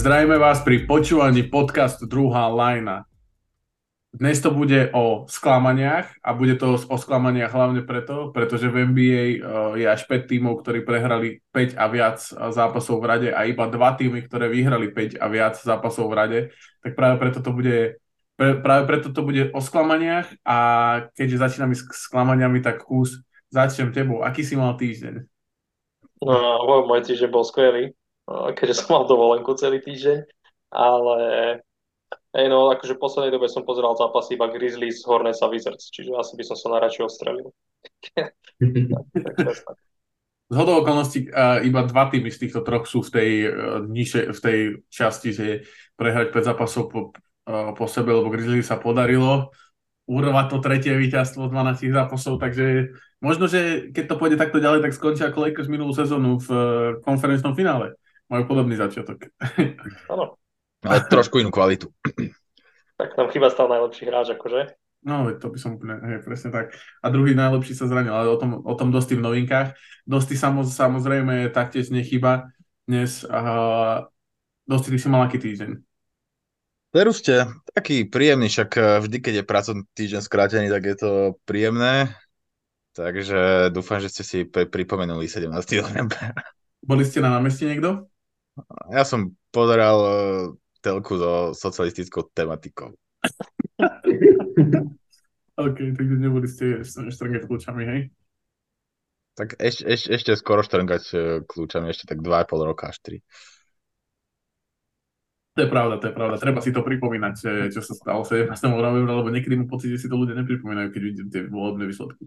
Zdravíme vás pri počúvaní podcastu Druhá lajna. Dnes to bude o sklamaniach a bude to o sklamaniach hlavne pretože v NBA je až 5 tímov, ktorí prehrali 5 a viac zápasov v rade a iba 2 tímy, ktoré vyhrali 5 a viac zápasov v rade. Tak práve preto to bude o sklamaniach a keďže začíname s sklamaniami, tak začnem tebou. Aký si mal týždeň? Môj týždeň bol skvelý, keďže som mal dovolenku celý týždeň, ale no, akože v poslednej dobe som pozeral zápasy iba Grizzlies, Hornets a Wizards, čiže asi by som sa najradšej ostrelil. Tak. Zhodou okolností iba 2 týmy z týchto troch sú v tej časti, že prehrať 5 zápasov po sebe, lebo Grizzlies sa podarilo urvať to tretie víťazstvo z 12 zápasov, takže možno, že keď to pôjde takto ďalej, tak skončia ako Lakers minulú sezónu v konferenčnom finále. Majú podobný začiatok. Áno. Ale trošku inú kvalitu. Tak tam chyba stal najlepší hráč, akože. No, to by som úplne, presne tak. A druhý najlepší sa zranil, ale o tom Dosti v novinkách. Dosti samozrejme taktiež nechyba dnes. Dosti, ty si mal aký týždeň? Veru ste taký príjemný, však vždy, keď je pracovný týždeň skrátený, tak je to príjemné. Takže dúfam, že ste si pripomenuli 17. november. Boli ste na námestí niekto? Ja som pozeral telku so socialistickou tematikou. OK, takže neboli ste štrngať kľúčami, hej? Tak ešte skoro štrngať kľúčami, ešte tak 2,5 roka až 3. To je pravda. Treba si to pripomínať, čo sa stalo 17. novembra, lebo niekedy mám pocit, že si to ľudia nepripomínajú, keď vidím tie volebné výsledky.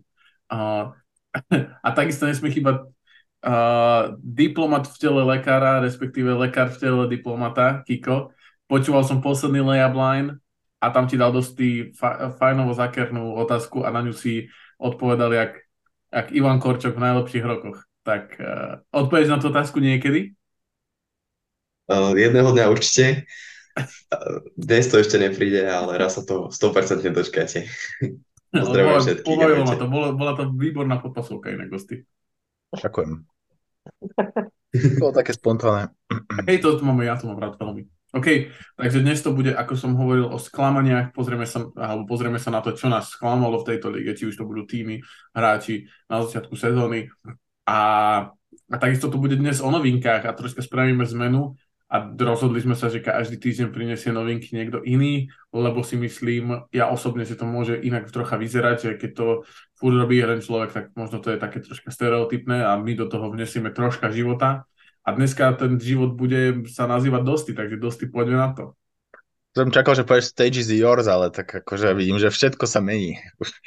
A takisto nesmie chýbať diplomat v tele lekára, respektíve lekár v tele diplomata, Kiko. Počúval som posledný layup line a tam ti dal dosť fajnovo zakernú otázku a na ňu si odpovedal jak Ivan Korčok v najlepších rokoch. Tak odpovieš na tú otázku niekedy? Jedného dňa určite. Dnes to ešte nepríde, ale raz sa to 100% dočkáte. Pozdravujem všetkých. Pobavilo ma to. Bola to výborná podpasovka inak, Gosti. Ďakujem. Bolo také spontánne. Hej, to mám rád veľmi. OK, takže dnes to bude, ako som hovoril, o sklamaniach. Pozrieme sa na to, čo nás sklamalo v tejto lige, či už to budú týmy, hráči na začiatku sezóny. A takisto to bude dnes o novinkách a troška spravíme zmenu a rozhodli sme sa, že každý týždeň prinesie novinky niekto iný, lebo si myslím, ja osobne, že to môže inak trocha vyzerať, že keď to furt robí jeden človek, tak možno to je také troška stereotypné a my do toho vnesieme troška života. A dneska ten život bude sa nazývať Dosti, takže Dosti, poďme na to. Som čakal, že povieš stage is yours, ale tak akože vidím, že všetko sa mení.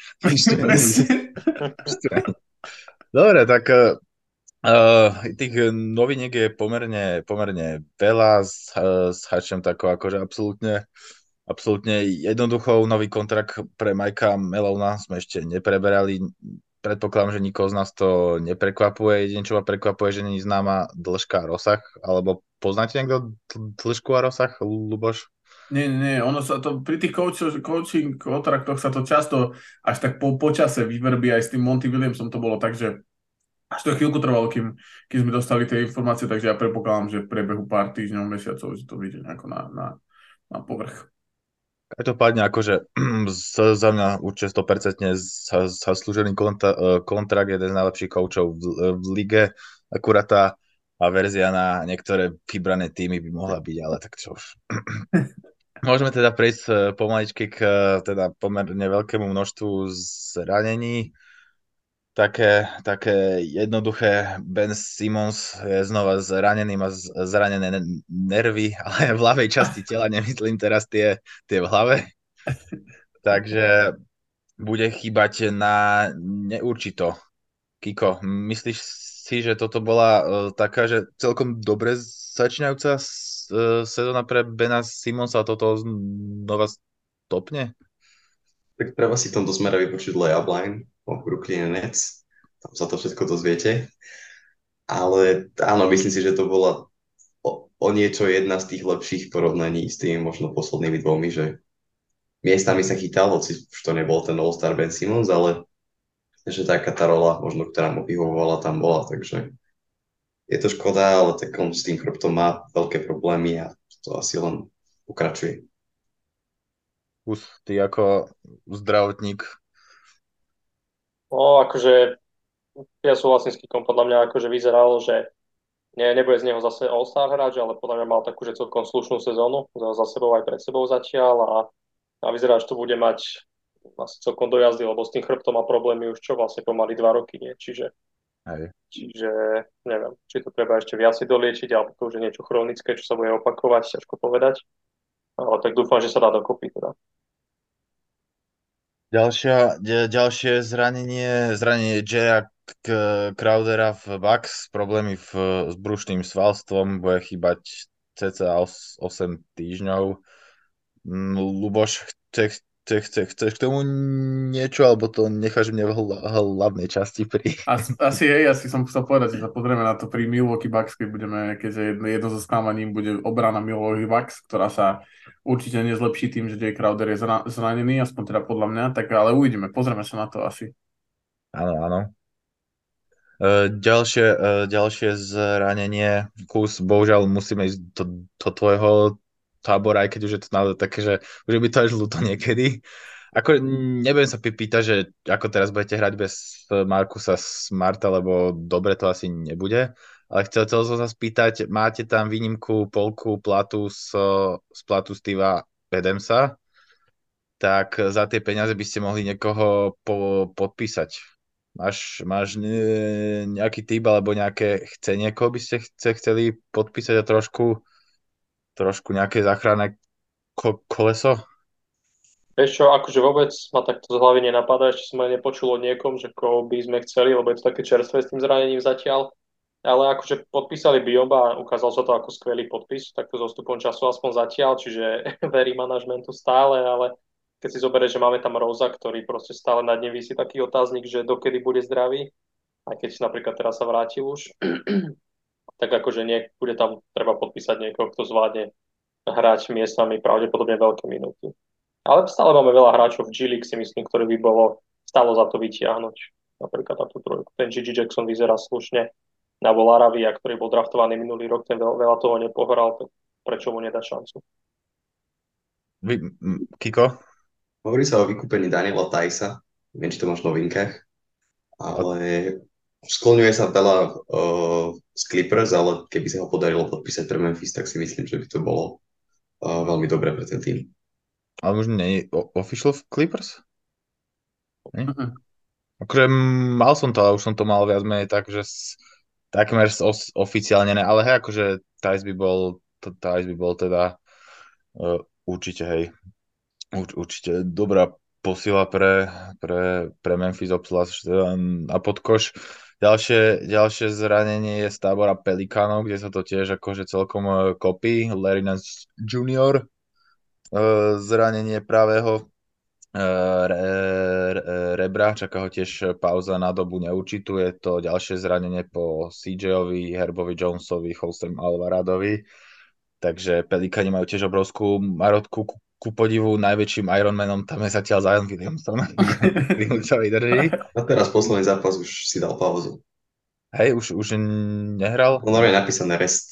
Dobre, tak tých noviniek je pomerne veľa. Začnem takou akože absolútne jednoduchou. Nový kontrakt pre Mikea Malonea sme ešte nepreberali. Predpokladám, že nikoho z nás to neprekvapuje. Jedine, čo ma prekvapuje, že nie je známa dĺžka a rozsah. Alebo poznáte niekto dĺžku a rozsah, Luboš? Nie. Ono sa to, pri tých coaching kontraktoch sa to často až tak po čase vyvrbí. Aj s tým Monty Williamsom to bolo tak, že až to chvíľku trvalo, kým sme dostali tie informácie, takže ja predpokladám, že v priebehu pár týždňov, mesiacov, že to vyjde nejako na povrch. Každopádne akože za mňa určite 100% zaslúžený kontrakt, jeden z najlepších koučov v lige. Akurát tá verzia na niektoré vybrané týmy by mohla byť, ale tak čo už. Môžeme teda prejsť pomaličky k teda pomerne veľkému množstvu zranení. Také jednoduché. Ben Simmons je znova zranený, má zranené nervy, ale v ľavej časti tela, nemyslím teraz tie v hlave. Takže bude chýbať na neurčito. Kiko, myslíš si, že toto bola taká, že celkom dobre začínajúca sezóna pre Bena Simmonsa a toto znova stopne? Tak treba si v tomto smere vypočuť layup line o Brooklyn Nets. Tam sa to všetko dozviete. Ale áno, myslím si, že to bola o niečo jedna z tých lepších porovnaní s tými možno poslednými dvomi, že miestami sa chytal, hoci už to nebol ten All-Star Ben Simmons, ale že taká tá rola, možno ktorá mu vyhovovala, tam bola, takže je to škoda, ale tak on s tým chrbtom má veľké problémy a to asi len pokračuje. Ty ako zdravotník. No, akože ja súhlasím s Kikom, podľa mňa akože vyzeralo, že nebude z neho zase All-Star hráč, ale podľa mňa mal takú, že celkom slušnú sezónu za sebou aj pred sebou zatiaľ a vyzerá, že to bude mať asi celkom do jazdy, lebo s tým chrbtom má problémy už čo vlastne pomaly 2 roky, nie? Hej. Čiže neviem, či to treba ešte viacej doliečiť, alebo to už je niečo chronické, čo sa bude opakovať, ťažko povedať. Ale tak dúfam, že sa dá dokopy teda. Ďalšie zranenie Jaya Crowdera v Bucks, problémy s brušným svalstvom, bude chýbať cca 8 týždňov. Luboš, chceš k tomu niečo, alebo to necháš mne v hlavnej časti pri... Asi som chcel povedať, že sa pozrieme na to pri Milwaukee Bucks, keďže jedno zo sklamaním bude obrana Milwaukee Bucks, ktorá sa určite nezlepší tým, že Jay Crowder je zranený, aspoň teda podľa mňa, tak ale uvidíme, pozrieme sa na to asi. Áno. Ďalšie zranenie, bohužiaľ musíme ísť do tvojho tábora, aj keď už je to naozaj také, že už by to až ľúto niekedy. Ako, nebudem sa pýtať, že ako teraz budete hrať bez Marcusa Smarta, lebo dobre to asi nebude, ale chcel som sa spýtať, máte tam výnimku polku platu z platu Steva Adamsa, tak za tie peniaze by ste mohli niekoho podpísať. Máš nejaký typ alebo nejaké chcenie, koho by ste chceli podpísať a trošku nejaké záchranné koleso? Vieš čo, akože vôbec ma takto z hlavy nenapadá, ešte som aj nepočul o niekom, že koho by sme chceli, lebo je to také čerstvé s tým zranením zatiaľ. Ale akože podpísali Biomba a ukázal sa to ako skvelý podpis, takto so stupom času aspoň zatiaľ, čiže verí manažmentu stále, ale keď si zoberieš, že máme tam Rosa, ktorý proste stále nad ním visí taký otáznik, že dokedy bude zdravý, aj keď napríklad teraz sa vrátil už, tak akože bude tam treba podpísať niekoho, kto zvládne hrať miestami pravdepodobne veľké minúty. Ale stále máme veľa hráčov v G-League, si myslím, ktorý by stalo za to vytiahnuť. Napríklad na tú trojku. Ten Gigi Jackson vyzerá slušne. Na Volaravia, ktorý bol draftovaný minulý rok, ten veľa toho nepohral, tak prečo mu nedá šancu? Kiko? Hovorí sa o vykúpení Daniela Tajsa, neviem, či to máš v novinkách, ale skloňuje sa veľa z Clippers, ale keby sa ho podarilo podpísať pre Memphis, tak si myslím, že by to bolo veľmi dobré pre ten tým. Ale možno nie je official v Clippers? Uh-huh. Akože mal som to, ale už som to mal viac menej tak, že takmer oficiálne ne, ale hej, akože Tice by bol teda určite, hej, určite dobrá posila pre Memphis, obzvlášť na podkoš. Ďalšie zranenie je z tábora Pelikánov, kde sa to tiež akože celkom kopí. Larry Nance Jr. Zranenie pravého rebra, čaká ho tiež pauza na dobu neurčitú. Je to ďalšie zranenie po CJ-ovi, Herbovi Jonesovi, Holstrem Alvaradovi. Takže Pelikáni majú tiež obrovskú marotku. Ku podivu najväčším Ironmanom tam je zatiaľ Zion Williamson. Čo vydrží. A teraz posledný zápas už si dal pauzu. Hej, už nehral? No je napísané rest.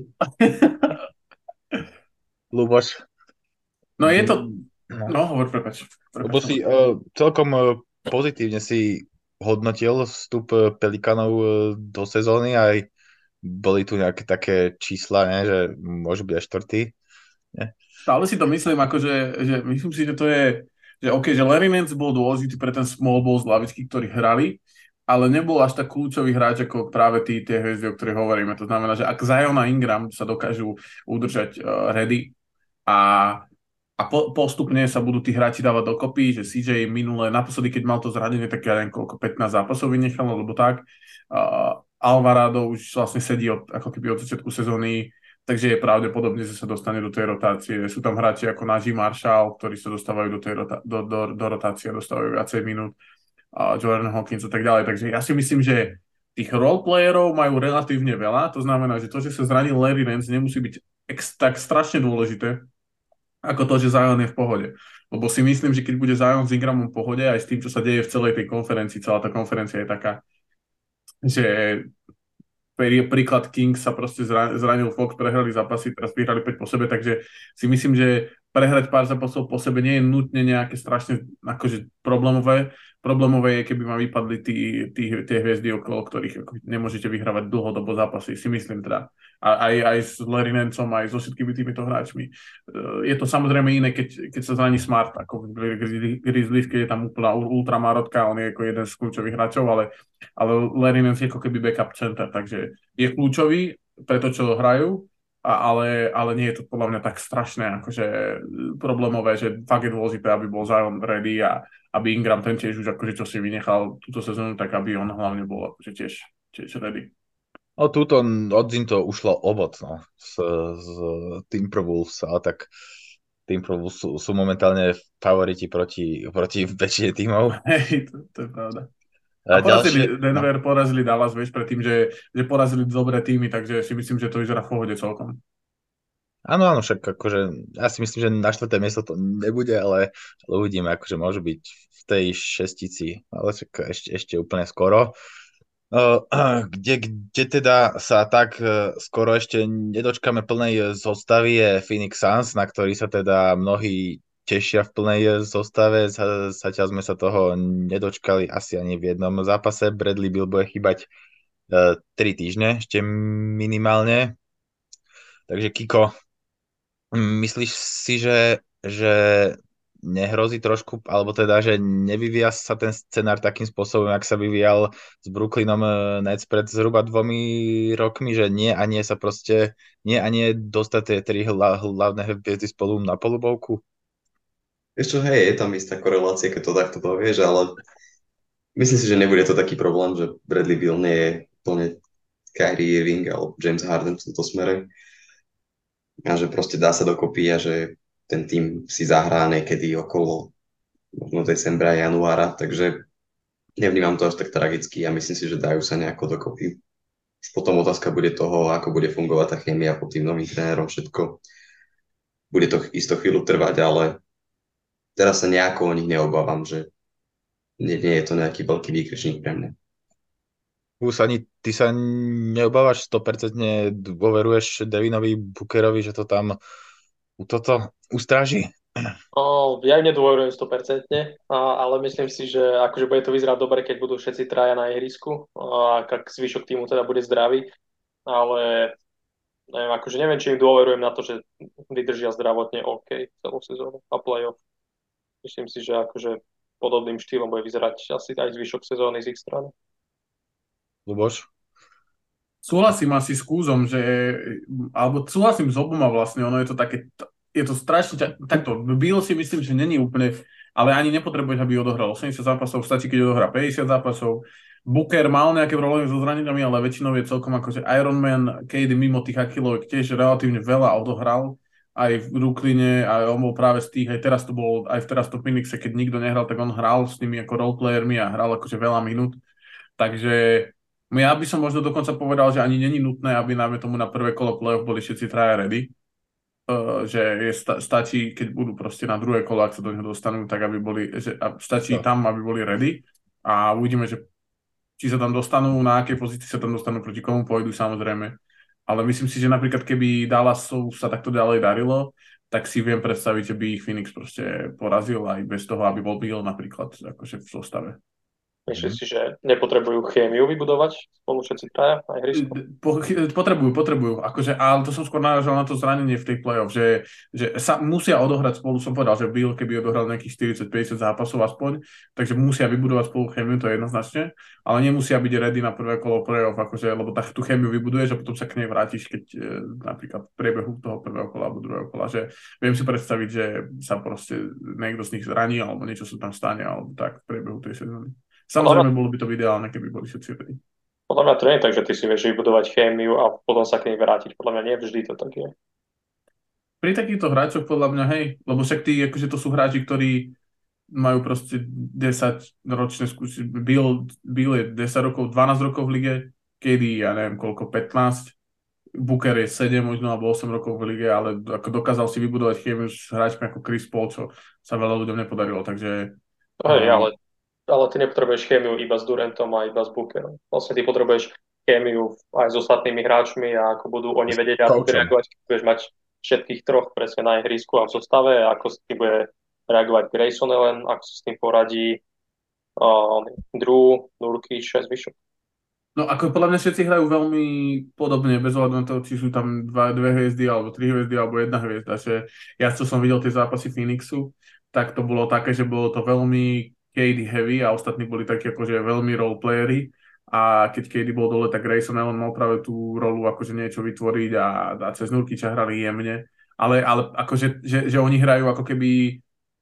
Luboš. No je to... No, hovor, prepáč. Lebo si celkom pozitívne si hodnotil vstup Pelikánov do sezóny, aj boli tu nejaké také čísla, ne, že môžu byť aj štvrtý. Ne? Stále si to myslím, akože, že myslím si, že to je, že OK, že Larry Nance bol dôležitý pre ten small ball z lavičky, ktorí hrali, ale nebol až tak kľúčový hráč ako práve tie hviezdy, o ktorých hovoríme. To znamená, že ak Zion a Ingram sa dokážu udržať ready a postupne sa budú tí hráči dávať dokopy, že CJ minule, naposledy, keď mal to zranenie, tak ja neviem koľko, 15 zápasov vynechal, alebo tak. Alvarado už vlastne sedí ako keby od začiatku sezóny, takže je pravdepodobne, že sa dostane do tej rotácie. Sú tam hráči ako Najee Marshall, ktorí sa dostávajú do rotácie, dostávajú viacej minút, Jordan Hawkins a tak ďalej. Takže ja si myslím, že tých roleplayerov majú relatívne veľa, to znamená, že to, že sa zranil Larry Nance, nemusí byť tak strašne dôležité, ako to, že Zion je v pohode. Lebo si myslím, že keď bude Zion s Ingramom v pohode, aj s tým, čo sa deje v celej tej konferencii, celá tá konferencia je taká, že príklad Kings sa proste zranil Fox, prehrali zápasy, teraz vyhrali 5 po sebe, takže si myslím, že prehrať pár zápasov po sebe nie je nutne nejaké strašne akože problémové. Problémové je, keby ma vypadli tie hviezdy, okolo ktorých ako nemôžete vyhrávať dlhodobo zápasy, si myslím teda. A aj s Larry Nancom, aj so všetkými týmito hráčmi. Je to samozrejme iné, keď sa zraní Smart, ako Grizzlies, keď je tam úplná ultramárodka, on je ako jeden z kľúčových hráčov, ale Larry Nance je ako keby backup center, takže je kľúčový pre to, čo hrajú, ale nie je to podľa mňa tak strašné, akože problémové, že fakt je dôležité, aby bol Zion ready a aby Ingram ten tiež už akože čo si vynechal túto sezónu, tak aby on hlavne bol akože tiež ready. No túto od zim to ušlo obod, no, z Timberwolves, ale tak Timberwolves sú momentálne favoriti proti väčšine tímov. Hej, to je pravda. A Denver porazili Dallas, vieš, predtým, že porazili dobré týmy, takže si myslím, že to vyzerá v pohode celkom. Áno, však akože ja si myslím, že na 4. miesto to nebude, ale uvidíme, akože môžu byť v tej šestici, ale však ešte úplne skoro. Kde teda sa tak skoro ešte nedočkáme plnej zostavy je Phoenix Suns, na ktorý sa teda mnohí tešia v plnej zostave. Zatiaľ sme sa toho nedočkali asi ani v jednom zápase. Bradley Beal bude chýbať 3 týždne ešte minimálne. Takže Kiko, myslíš si, že nehrozí trošku, alebo teda, že nevyvíja sa ten scenár takým spôsobom, ak sa vyvíjal s Brooklynom Nets pred zhruba 2 rokmi, že nie a nie dostať tie 3 hlavné hviezdy spolu na polubovku? Vieš čo, hej, je tam istá korelácia, keď to takto povieš, ale myslím si, že nebude to taký problém, že Bradley Beal nie je plne Kyrie Irving alebo James Harden v tomto smere. A že proste dá sa dokopy a že ten tým si zahrá niekedy okolo možno decembra, januára, takže nevnímam to až tak tragicky a myslím si, že dajú sa nejako dokopy. Už potom otázka bude toho, ako bude fungovať tá chémia pod tým novým trénerom, všetko. Bude to isto chvíľu trvať, ale teraz sa nejako o nich neobávam, že nie je to nejaký veľký výkričník pre mňa. Ani ty sa neobávaš 100%, dôveruješ Devinovi Bookerovi, že to tam toto ustráži? Ja nedôverujem 100%, ale myslím si, že akože bude to vyzerať dobre, keď budú všetci traja na ihrisku a ak zvyšok týmu teda bude zdravý, ale neviem, či im dôverujem na to, že vydržia zdravotne OK celú sezónu a playoff. Myslím si, že akože podobným štýlom bude vyzerať asi aj zvyšok sezóny z ich strany. Luboš? Súhlasím asi s Kúzom, alebo súhlasím s oboma vlastne, ono je to také, je to strašne, takto, Bill si myslím, že není úplne, ale ani nepotrebuješ, aby odohral 80 zápasov, stačí, keď odohrá 50 zápasov. Booker mal nejaké problémy so zraneniami, ale väčšinou je celkom akože Ironman, KD mimo tých achilloviek tiež relatívne veľa odohral, aj v Brooklyne, a on bol práve z tých, aj teraz to v Phoenixe, keď nikto nehral, tak on hral s nimi ako roleplayermi a hral akože veľa minút, takže ja by som možno dokonca povedal, že ani není nutné, aby najmä tomu na prvé kolo play-off boli všetci traja ready. Že stačí, keď budú proste na druhé kolo, ak sa do neho dostanú, tak aby boli, stačí tam, aby boli ready. A uvidíme, že či sa tam dostanú, na akej pozícii sa tam dostanú, proti komu pôjdu samozrejme. Ale myslím si, že napríklad keby Dallasov sa takto ďalej darilo, tak si viem predstaviť, že by ich Phoenix proste porazil aj bez toho, aby bol Beal napríklad akože v zostave. Myslíš si, že nepotrebujú chémiu vybudovať spolu všetci traja na ihrisku? Potrebujú. Akože, ale to som skôr narážal na to zranenie v tej play-off, že sa musia odohrať spolu. Som povedal, že Bill, keby odohral nejakých 40-50 zápasov aspoň, takže musia vybudovať spolu chémiu, to je jednoznačne, ale nemusia byť ready na prvé kolo play-off, akože, lebo tú chémiu vybuduješ a potom sa k nej vrátiš, keď napríklad v priebehu toho prvého kola alebo druhého kola, že viem si predstaviť, že sa proste niekto z nich zraní alebo niečo sa tam stane alebo tak v priebehu tej sezóny. Samozrejme, bolo by to ideálne, keby boli všetci ready. Podľa mňa to nie je tak, že ty si vieš vybudovať chémiu a potom sa k nej vrátiť. Podľa mňa nie vždy to tak je. Pri takýchto hráčoch podľa mňa, hej, lebo však tí, akože to sú hráči, ktorí majú proste 10 ročné skúsenosti. Bill je 10 rokov, 12 rokov v lige, kedy, ja neviem koľko, 15. Booker je 7 možno, alebo 8 rokov v lige, ale ako dokázal si vybudovať chémiu s hráčmi ako Chris Paul, čo sa veľa ľuďom nepodarilo, takže... Hej, ale ty nepotrebuješ chémiu iba s Durantom a iba s Bookerom. Vlastne ty potrebuješ kémiu aj s ostatnými hráčmi a ako budú oni vedieť a Coachom. reagovať, keď budeš mať všetkých troch presne na ihrisku a v zostave, ako s tým bude reagovať Grayson Allen, ako sa s tým poradí Drew, Nurkic a zvyšok. No ako podľa mňa všetci hrajú veľmi podobne, bez ohľadu na to, či sú tam dve hviezdy, alebo tri hviezdy, alebo jedna hviezda. Že ja, čo som videl tie zápasy Phoenixu, tak to bolo také, že bolo to veľmi KD heavy a ostatní boli takí akože veľmi roleplayery. A keď KD bol dole, tak Grayson Allen mal práve tú rolu akože niečo vytvoriť a cez Nurkiča hrali jemne. Ale akože, že oni hrajú ako keby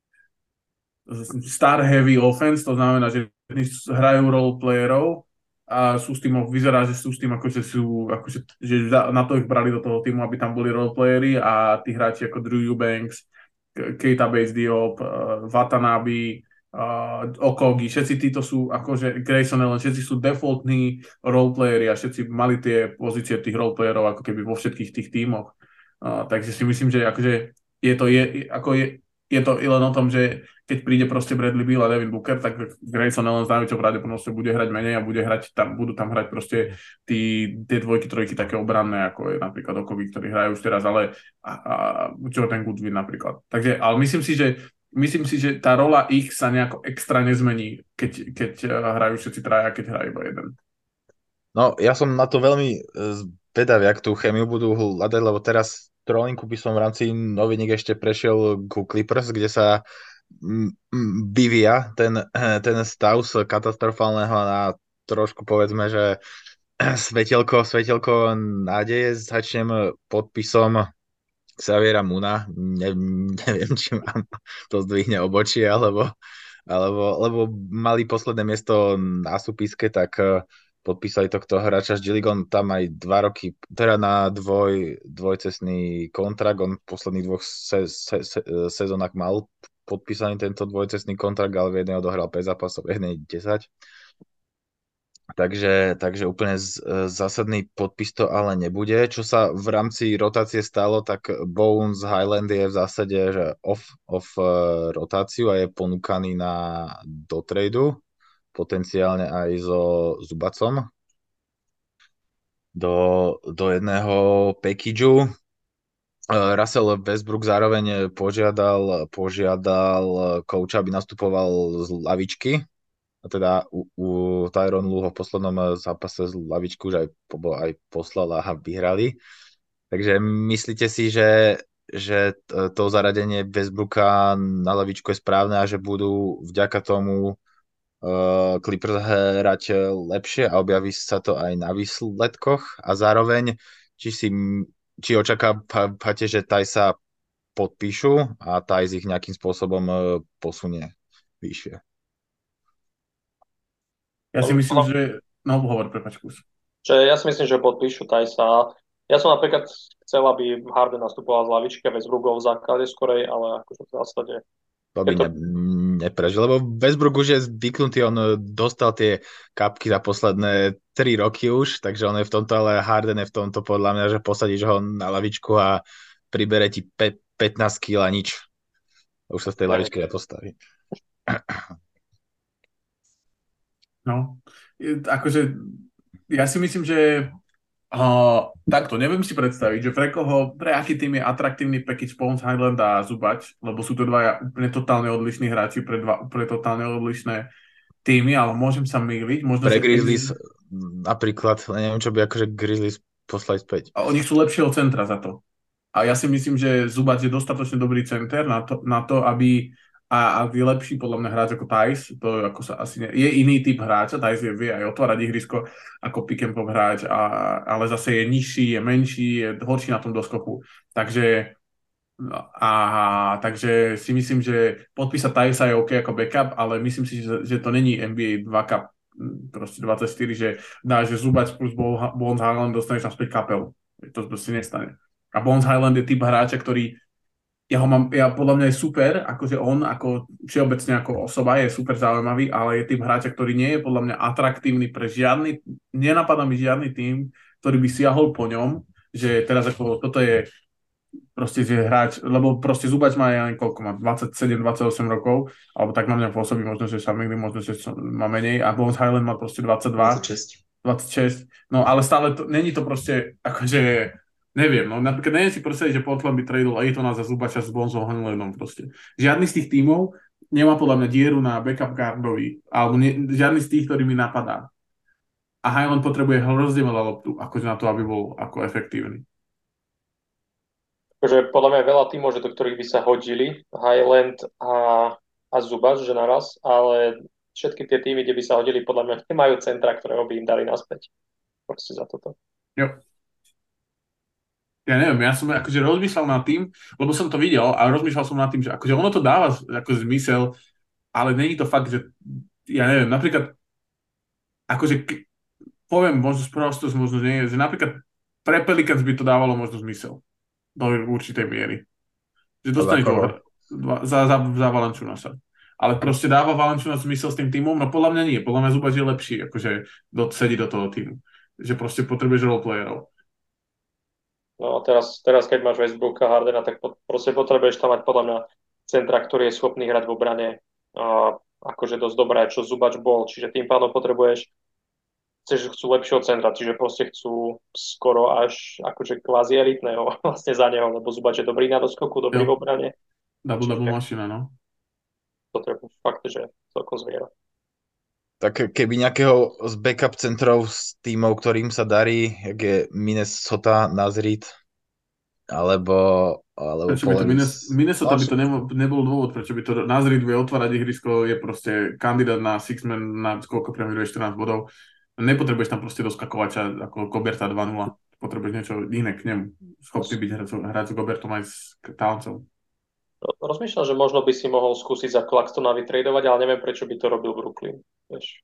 star heavy offense, to znamená, že hrajú roleplayerov a sú s tým, vyzerá, že sú s tým akože, že na to ich brali do toho týmu, aby tam boli roleplayery a tí hráči ako Drew Eubanks, Keita Bates-Diop, Watanabe, Okogie, všetci títo sú akože Grayson Allen, všetci sú defaultní roleplayeri a všetci mali tie pozície tých roleplayerov ako keby vo všetkých tých tímoch. Takže si myslím, že akože je to len o tom, že keď príde proste Bradley Beal a Devin Booker, tak Grayson Allen s najväčšou pravdepodobnosťou bude hrať menej a budú tam hrať proste tie dvojky, trojky také obranné, ako je napríklad Okogie, ktorí hrajú už teraz, ale a Jordan Goodwin napríklad. Takže, ale myslím si, že tá rola ich sa nejako extra nezmení, keď hrajú všetci traja, keď hrajú iba jeden. No, ja som na to veľmi zvedavý, ak tú chemiu budú hľadať, lebo teraz trolinku by som v rámci noviník ešte prešiel ku Clippers, kde sa vyvíja ten stav z katastrofálneho na trošku povedzme, že svetelko nádeje. Začnem podpisom Xaviera Moona. Neviem, či mám to zdvihne obočie, lebo mali posledné miesto na súpiske, tak podpísali tohto hráča z Gilligan, tam aj 2 roky, teda na dvojcestný kontrakt, on v posledných 2 sezónach mal podpísaný tento dvojcestný kontrakt, ale v jednej odohral 5 zápasov, v jednej 10. Takže úplne zásadný podpis to ale nebude. Čo sa v rámci rotácie stalo, tak Bones Highland je v zásade že off rotáciu a je ponúkaný do tradu, potenciálne aj so Zubacom do jedného packageu. Russell Westbrook zároveň požiadal kouča, aby nastupoval z lavičky. A teda u Tyronn Lue v poslednom zápase z lavičku už aj poslal a vyhrali. Takže myslíte si, že to zaradenie Westbrooka na lavičku je správne a že budú vďaka tomu Clippers hrať lepšie a objaví sa to aj na výsledkoch a zároveň či očakávate, že Tysa podpíšu a Tys ich nejakým spôsobom posunie vyššie. Ja si myslím, že... No, hovor, prepáč, kus. Ja si myslím, že podpíšu Tysa. Ja som napríklad chcel, aby Harden nastupoval z lavičky a Westbrook bol v základe skorej, ale akože v zásade... To by neprežil, lebo Westbrook už je zvyknutý, on dostal tie kapky za posledné 3 roky už, takže on je v tomto, ale Harden je v tomto podľa mňa, že posadíš ho na lavičku a pribere ti 15 kg a nič. Už sa z tej lavičky nepostaví. No, akože ja si myslím, že takto, neviem si predstaviť, že pre aký tým je atraktívny package Bones Highland a Zubac, lebo sú to dvaja úplne totálne odlišní hráči pre dva úplne totálne odlišné týmy, ale môžem sa myliť. Pre Grizzlies napríklad, neviem, čo by akože Grizzlies poslali späť. A oni sú lepšieho centra za to. A ja si myslím, že Zubac je dostatočne dobrý center na to aby a je lepší podľa mňa hráč ako Thais, to ako sa asi je iný typ hráča, Thais vie aj otvárať ihrisko ako pick and pop hráč, ale zase je nižší, je menší, je horší na tom doskoku. Takže si myslím, že podpísať Thaisa je OK ako backup, ale myslím si, že to není NBA 2K proste 24, že Zubac plus Bones Highland dostaneš naspäť kapelu. To si nestane. A Bones Highland je typ hráča, ktorý podľa mňa je super, akože on ako všeobecne ako osoba je super zaujímavý, ale je typ hráča, ktorý nie je podľa mňa atraktívny pre nenapadá mi žiadny tým, ktorý by siahol po ňom, že teraz ako toto je proste že hráč, lebo proste Zubac má koľko má, 27-28 rokov, alebo tak na mňa pôsobí, možno, že sa mýlim, možno, že má menej a Bones Highland má proste 22. 26. 26. No ale stále to, není to proste, akože, neviem, no napríklad neviem si predstaviť, že Portland by tradol Aytona za Zubača s Bonzom Hanlenom proste. Žiadny z tých tímov nemá podľa mňa dieru na backup guardovi, alebo žiadny z tých, ktorý mi napadá. A Highland potrebuje hrozne veľa loptu, akože na to, aby bol ako efektívny. Takže podľa mňa je veľa tímov, že do ktorých by sa hodili Highland a Zubac, že naraz, ale všetky tie týmy, kde by sa hodili, podľa mňa nemajú centra, ktorého by im dali naspäť. Proste za toto. Jo. Ja neviem, ja som akože rozmýšľal nad tým, lebo som to videl a rozmýšľal som nad tým, že akože ono to dáva ako zmysel, ale není to fakt, že ja neviem, napríklad akože poviem možno sprostosť, možno nie, že napríklad pre Pelicans by to dávalo možno zmysel do určitej miery. Že dostaneš za Valanciunasa. Ale proste dáva Valanciunas zmysel s tým týmom? No podľa mňa nie. Podľa mňa Zubac je lepší, akože sedí do toho týmu. Že proste potrebuješ roleplayerov. No a teraz keď máš Westbrooka, Hardena, tak proste potrebuješ tam mať podľa mňa centra, ktorý je schopný hrať v obrane akože dosť dobré, čo Zubac bol. Čiže tým pádom chcú lepšieho centra, čiže proste chcú skoro až akože kvázi elitného vlastne za neho, lebo Zubac je dobrý na doskoku, dobrý v obrane. Double mašina, no. Potrebujú fakt, že celkom zviera. Tak keby nejakého z backup centrov s tímov, ktorým sa darí, jak je Minnesota, Nazrid, alebo prečo by to Minnesota by to nebol dôvod, prečo by to Nazrid bude otvárať ihrisko, je proste kandidát na Sixman, na koľko premíruje 14 bodov. Nepotrebuješ tam proste doskakovať ako Goberta 2-0. Potrebuješ niečo iné k nemu. Schopný byť hrať s Gobertom aj s Towncom. Rozmýšľam, že možno by si mohol skúsiť za Claxtona vytradovať, ale neviem, prečo by to robil Brooklyn. Vieš.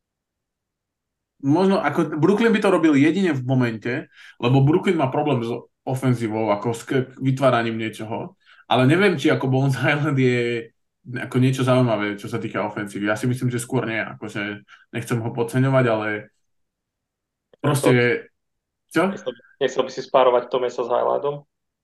Možno, ako Brooklyn by to robil jedine v momente, lebo Brooklyn má problém s ofenzívou, ako s vytváraním niečoho, ale neviem, či ako Bones Island je ako niečo zaujímavé, čo sa týka ofenzívy. Ja si myslím, že skôr nie, akože nechcem ho podceňovať, ale proste... Čo? Nechcel by si spárovať Thomasa s Highlandom?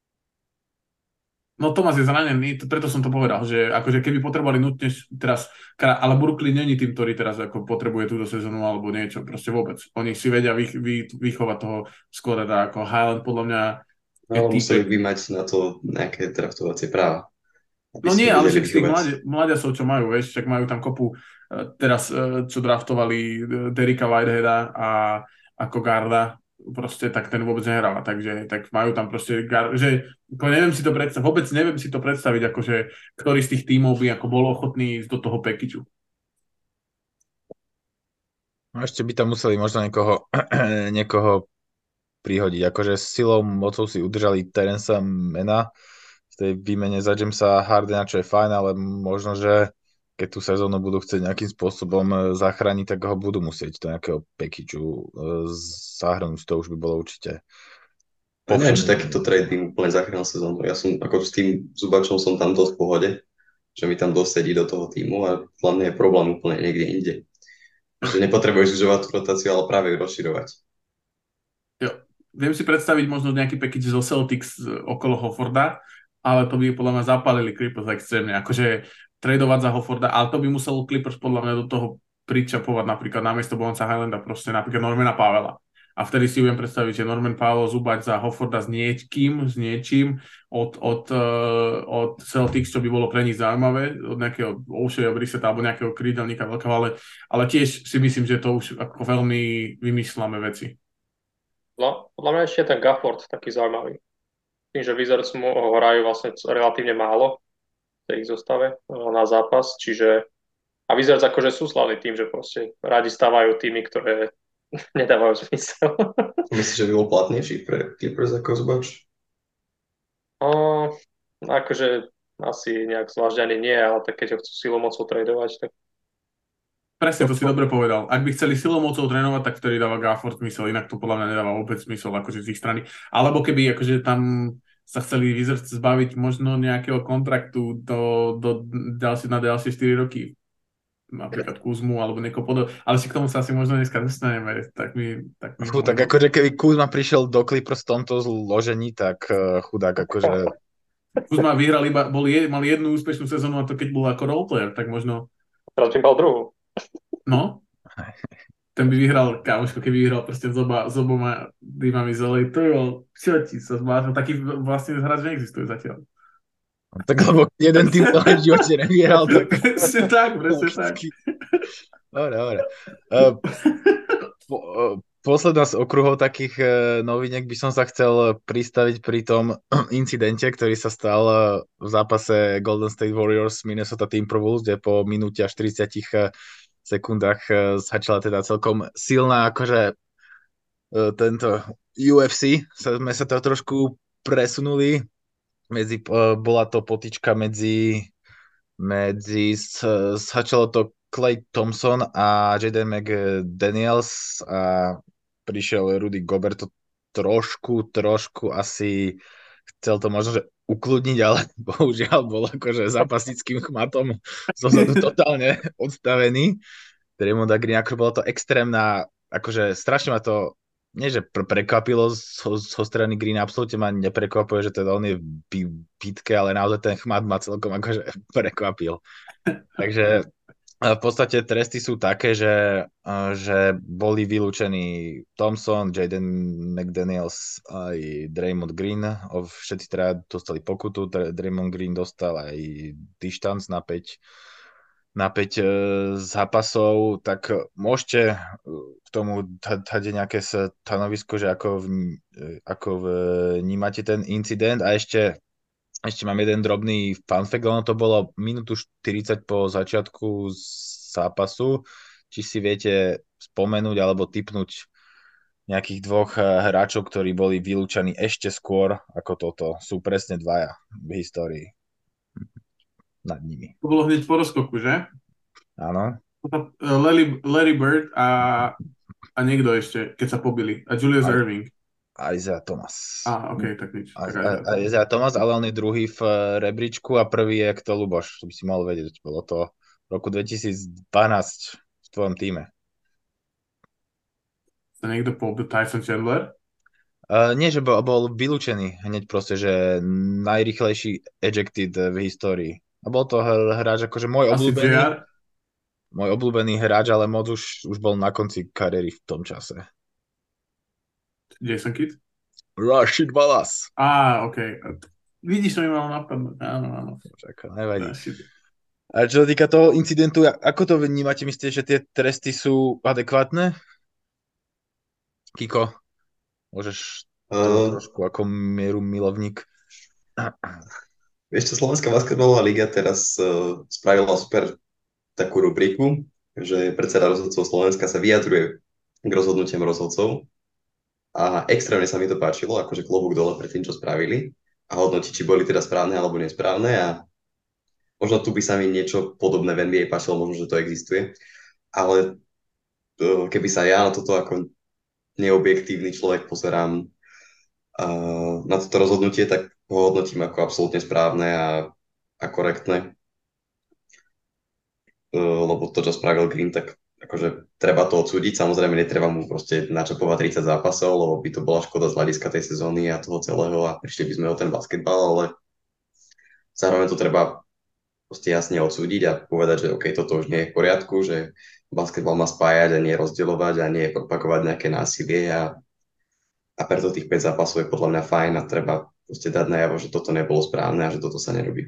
No Thomas je zranený, preto som to povedal, že akože keby potrebovali nutne teraz, ale Brooklyn není tým, ktorý teraz ako potrebuje túto sezónu alebo niečo, proste vôbec. Oni si vedia vychovať toho skorera, ako Highland podľa mňa... Ale museli by mať na to nejaké draftovacie práva. No nie, ale však z tých mladiasov, čo majú, vieš, však majú tam kopu teraz, čo draftovali Derricka Whiteheada a ako garda, proste tak ten vôbec nehral, takže tak majú tam proste, že ako neviem si to predstaviť, vôbec neviem si to predstaviť, akože ktorý z tých tímov by ako bol ochotný ísť do toho packageu. No ešte by tam museli možno niekoho prihodiť, akože s silou mocou si udržali Terensa Mena v tej výmene za Jamesa Hardena, čo je fajn, ale možno, že keď tú sezónu budú chcieť nejakým spôsobom zachrániť, tak ho budú musieť do nejakého packageu zahrnúť. To už by bolo určite. Ja neviem, či takýto trade by úplne zachránil sezónu. Ja som ako s tým Zubačom som tam dosť v pohode, že mi tam dosedí do toho týmu a hlavne je problém úplne niekde inde. Že nepotrebuješ zužovať tú rotáciu, ale práve ju rozširovať. Jo. Viem si predstaviť možno nejaký package zo Celtics okolo Hofforda, ale to by podľa mňa zapálili Clippers extrémne. Akože tradovať za Hofforda, ale to by musel Clippers podľa mňa do toho pričapovať napríklad namiesto Bonesa Highlanda proste napríklad Normana Powella. A vtedy si viem predstaviť, že Norman Powell zúbať za Hofforda s niečím od Celtics, čo by bolo pre nich zaujímavé, od nejakého O'Shea'a Brissetta alebo nejakého krídelníka veľkého, ale tiež si myslím, že to už ako veľmi vymýšľame veci. No, podľa mňa ešte je ten Gafford taký zaujímavý. Tým, že Wizards mu ho hrajú vlastne relatívne málo v tej ich zostave na zápas, čiže a Wizards akože sú slavní tým, že proste radi stávajú týmy, ktoré nedávajú zmysel. Myslíš, že by bol platnejší pre Clippers ako Zubač? Akože asi nejak zvlášť ani nie, ale tak keď ho chcú silou mocou tradovať, tak... Presne, to si dobre povedal. Ak by chceli silou mocou trénovať, tak vtedy dáva Gafford zmysel, inak to podľa mňa nedáva vôbec zmysel akože z ich strany. Alebo keby akože tam sa chceli Wizards zbaviť možno nejakého kontraktu na ďalšie 4 roky. Napríklad Kuzmu alebo niekoho podobného. Ale si k tomu sa asi možno dneska dostaneme. Tak akože keby Kuzma prišiel do Clippers v tomto zložení, tak chudák akože... Kuzma vyhral mal jednu úspešnú sezónu a to keď bol ako roleplayer, tak možno... Teraz by mal druhú. No. ten by vyhral, kámoško, keby vyhral proste s oboma dýmami z LA, to bol, čo ti sa zbláznil, taký vlastne hráč neexistuje zatiaľ. Tak lebo jeden tým to v živote nevyhral, tak... Presne tak, presne tak. Dobre. Posledná z okruhov takých noviniek by som sa chcel pristaviť pri tom incidente, ktorý sa stal v zápase Golden State Warriors Minnesota Timberwolves, kde po minúte a 40 sekundách začala teda celkom silná, akože tento UFC, sme sa to trošku presunuli, bola to potička začalo to Klay Thompson a Jaden McDaniels a prišiel Rudy Gobert, to trošku asi chcel to možno, že ukludniť, ale bohužiaľ bol akože zápasnickým chmatom zozadu totálne odstavený. Draymond Green, ako bolo to extrémna, akože strašne ma to nie, že prekvapilo zo strany Green, absolútne ma neprekvapuje, že teda on je v bitke, ale naozaj ten chmat ma celkom akože prekvapil. Takže v podstate tresty sú také, že boli vylúčení Thompson, Jaden McDaniels aj Draymond Green. Všetci teda dostali pokutu, Draymond Green dostal aj dištanc na 5 zápasov, tak môžete k tomu dať nejaké stanovisko, že ako vnímate ten incident. A ešte mám jeden drobný fun fact, ono to bolo minútu 40 po začiatku zápasu. Či si viete spomenúť alebo tipnúť nejakých dvoch hráčov, ktorí boli vylúčení ešte skôr ako toto. Sú presne dvaja v histórii nad nimi. To bolo hneď po rozkoku, že? Áno. Larry Bird a niekto ešte, keď sa pobili. A Julius Erving. Isaiah Thomas. OK, tak nič. Isaiah Thomas, ale on je druhý v rebríčku a prvý je kto Luboš. To by si mohol vedieť. Bolo to v roku 2012 v tvojom týme. Sa niekto pobil Tyson Chandler? Nie, že bol vylúčený hneď proste, že najrýchlejší ejected v histórii. A bol to hráč akože môj obľúbený hráč, ale moc už bol na konci kariéry v tom čase. Jason Kidd? Rashid Wallace. OK. Vidíš, to mi malo napadnúť. Áno. Čaká, nevadí. A čo sa týka toho incidentu, ako to vnímate? Myslíte, že tie tresty sú adekvátne? Kiko, môžeš to trošku ako mieru milovník. Vieš čo, Slovenská basketbalová liga teraz spravila super takú rubriku, že predseda rozhodcov Slovenska sa vyjadruje k rozhodnutiam rozhodcov a extrémne sa mi to páčilo, akože klobúk dole pred tým, čo spravili a hodnotí, či boli teda správne alebo nesprávne a možno tu by sa mi niečo podobné v NBA páčilo, možno, že to existuje, ale keby sa ja na toto ako neobjektívny človek pozerám na toto rozhodnutie, tak ho hodnotím ako absolútne správne a korektné. Lebo to, čo spravil Green, tak akože treba to odsúdiť. Samozrejme, netreba mu proste načapovať 30 zápasov, lebo by to bola škoda z hľadiska tej sezóny a toho celého a prišli by sme o ten basketbal, ale zároveň to treba proste jasne odsúdiť a povedať, že OK, toto už nie je v poriadku, že basketbal má spájať a nie rozdielovať a nie propagovať nejaké násilie a preto tých 5 zápasov je podľa mňa fajn a treba proste dať najavo, že toto nebolo správne a že toto sa nerobí.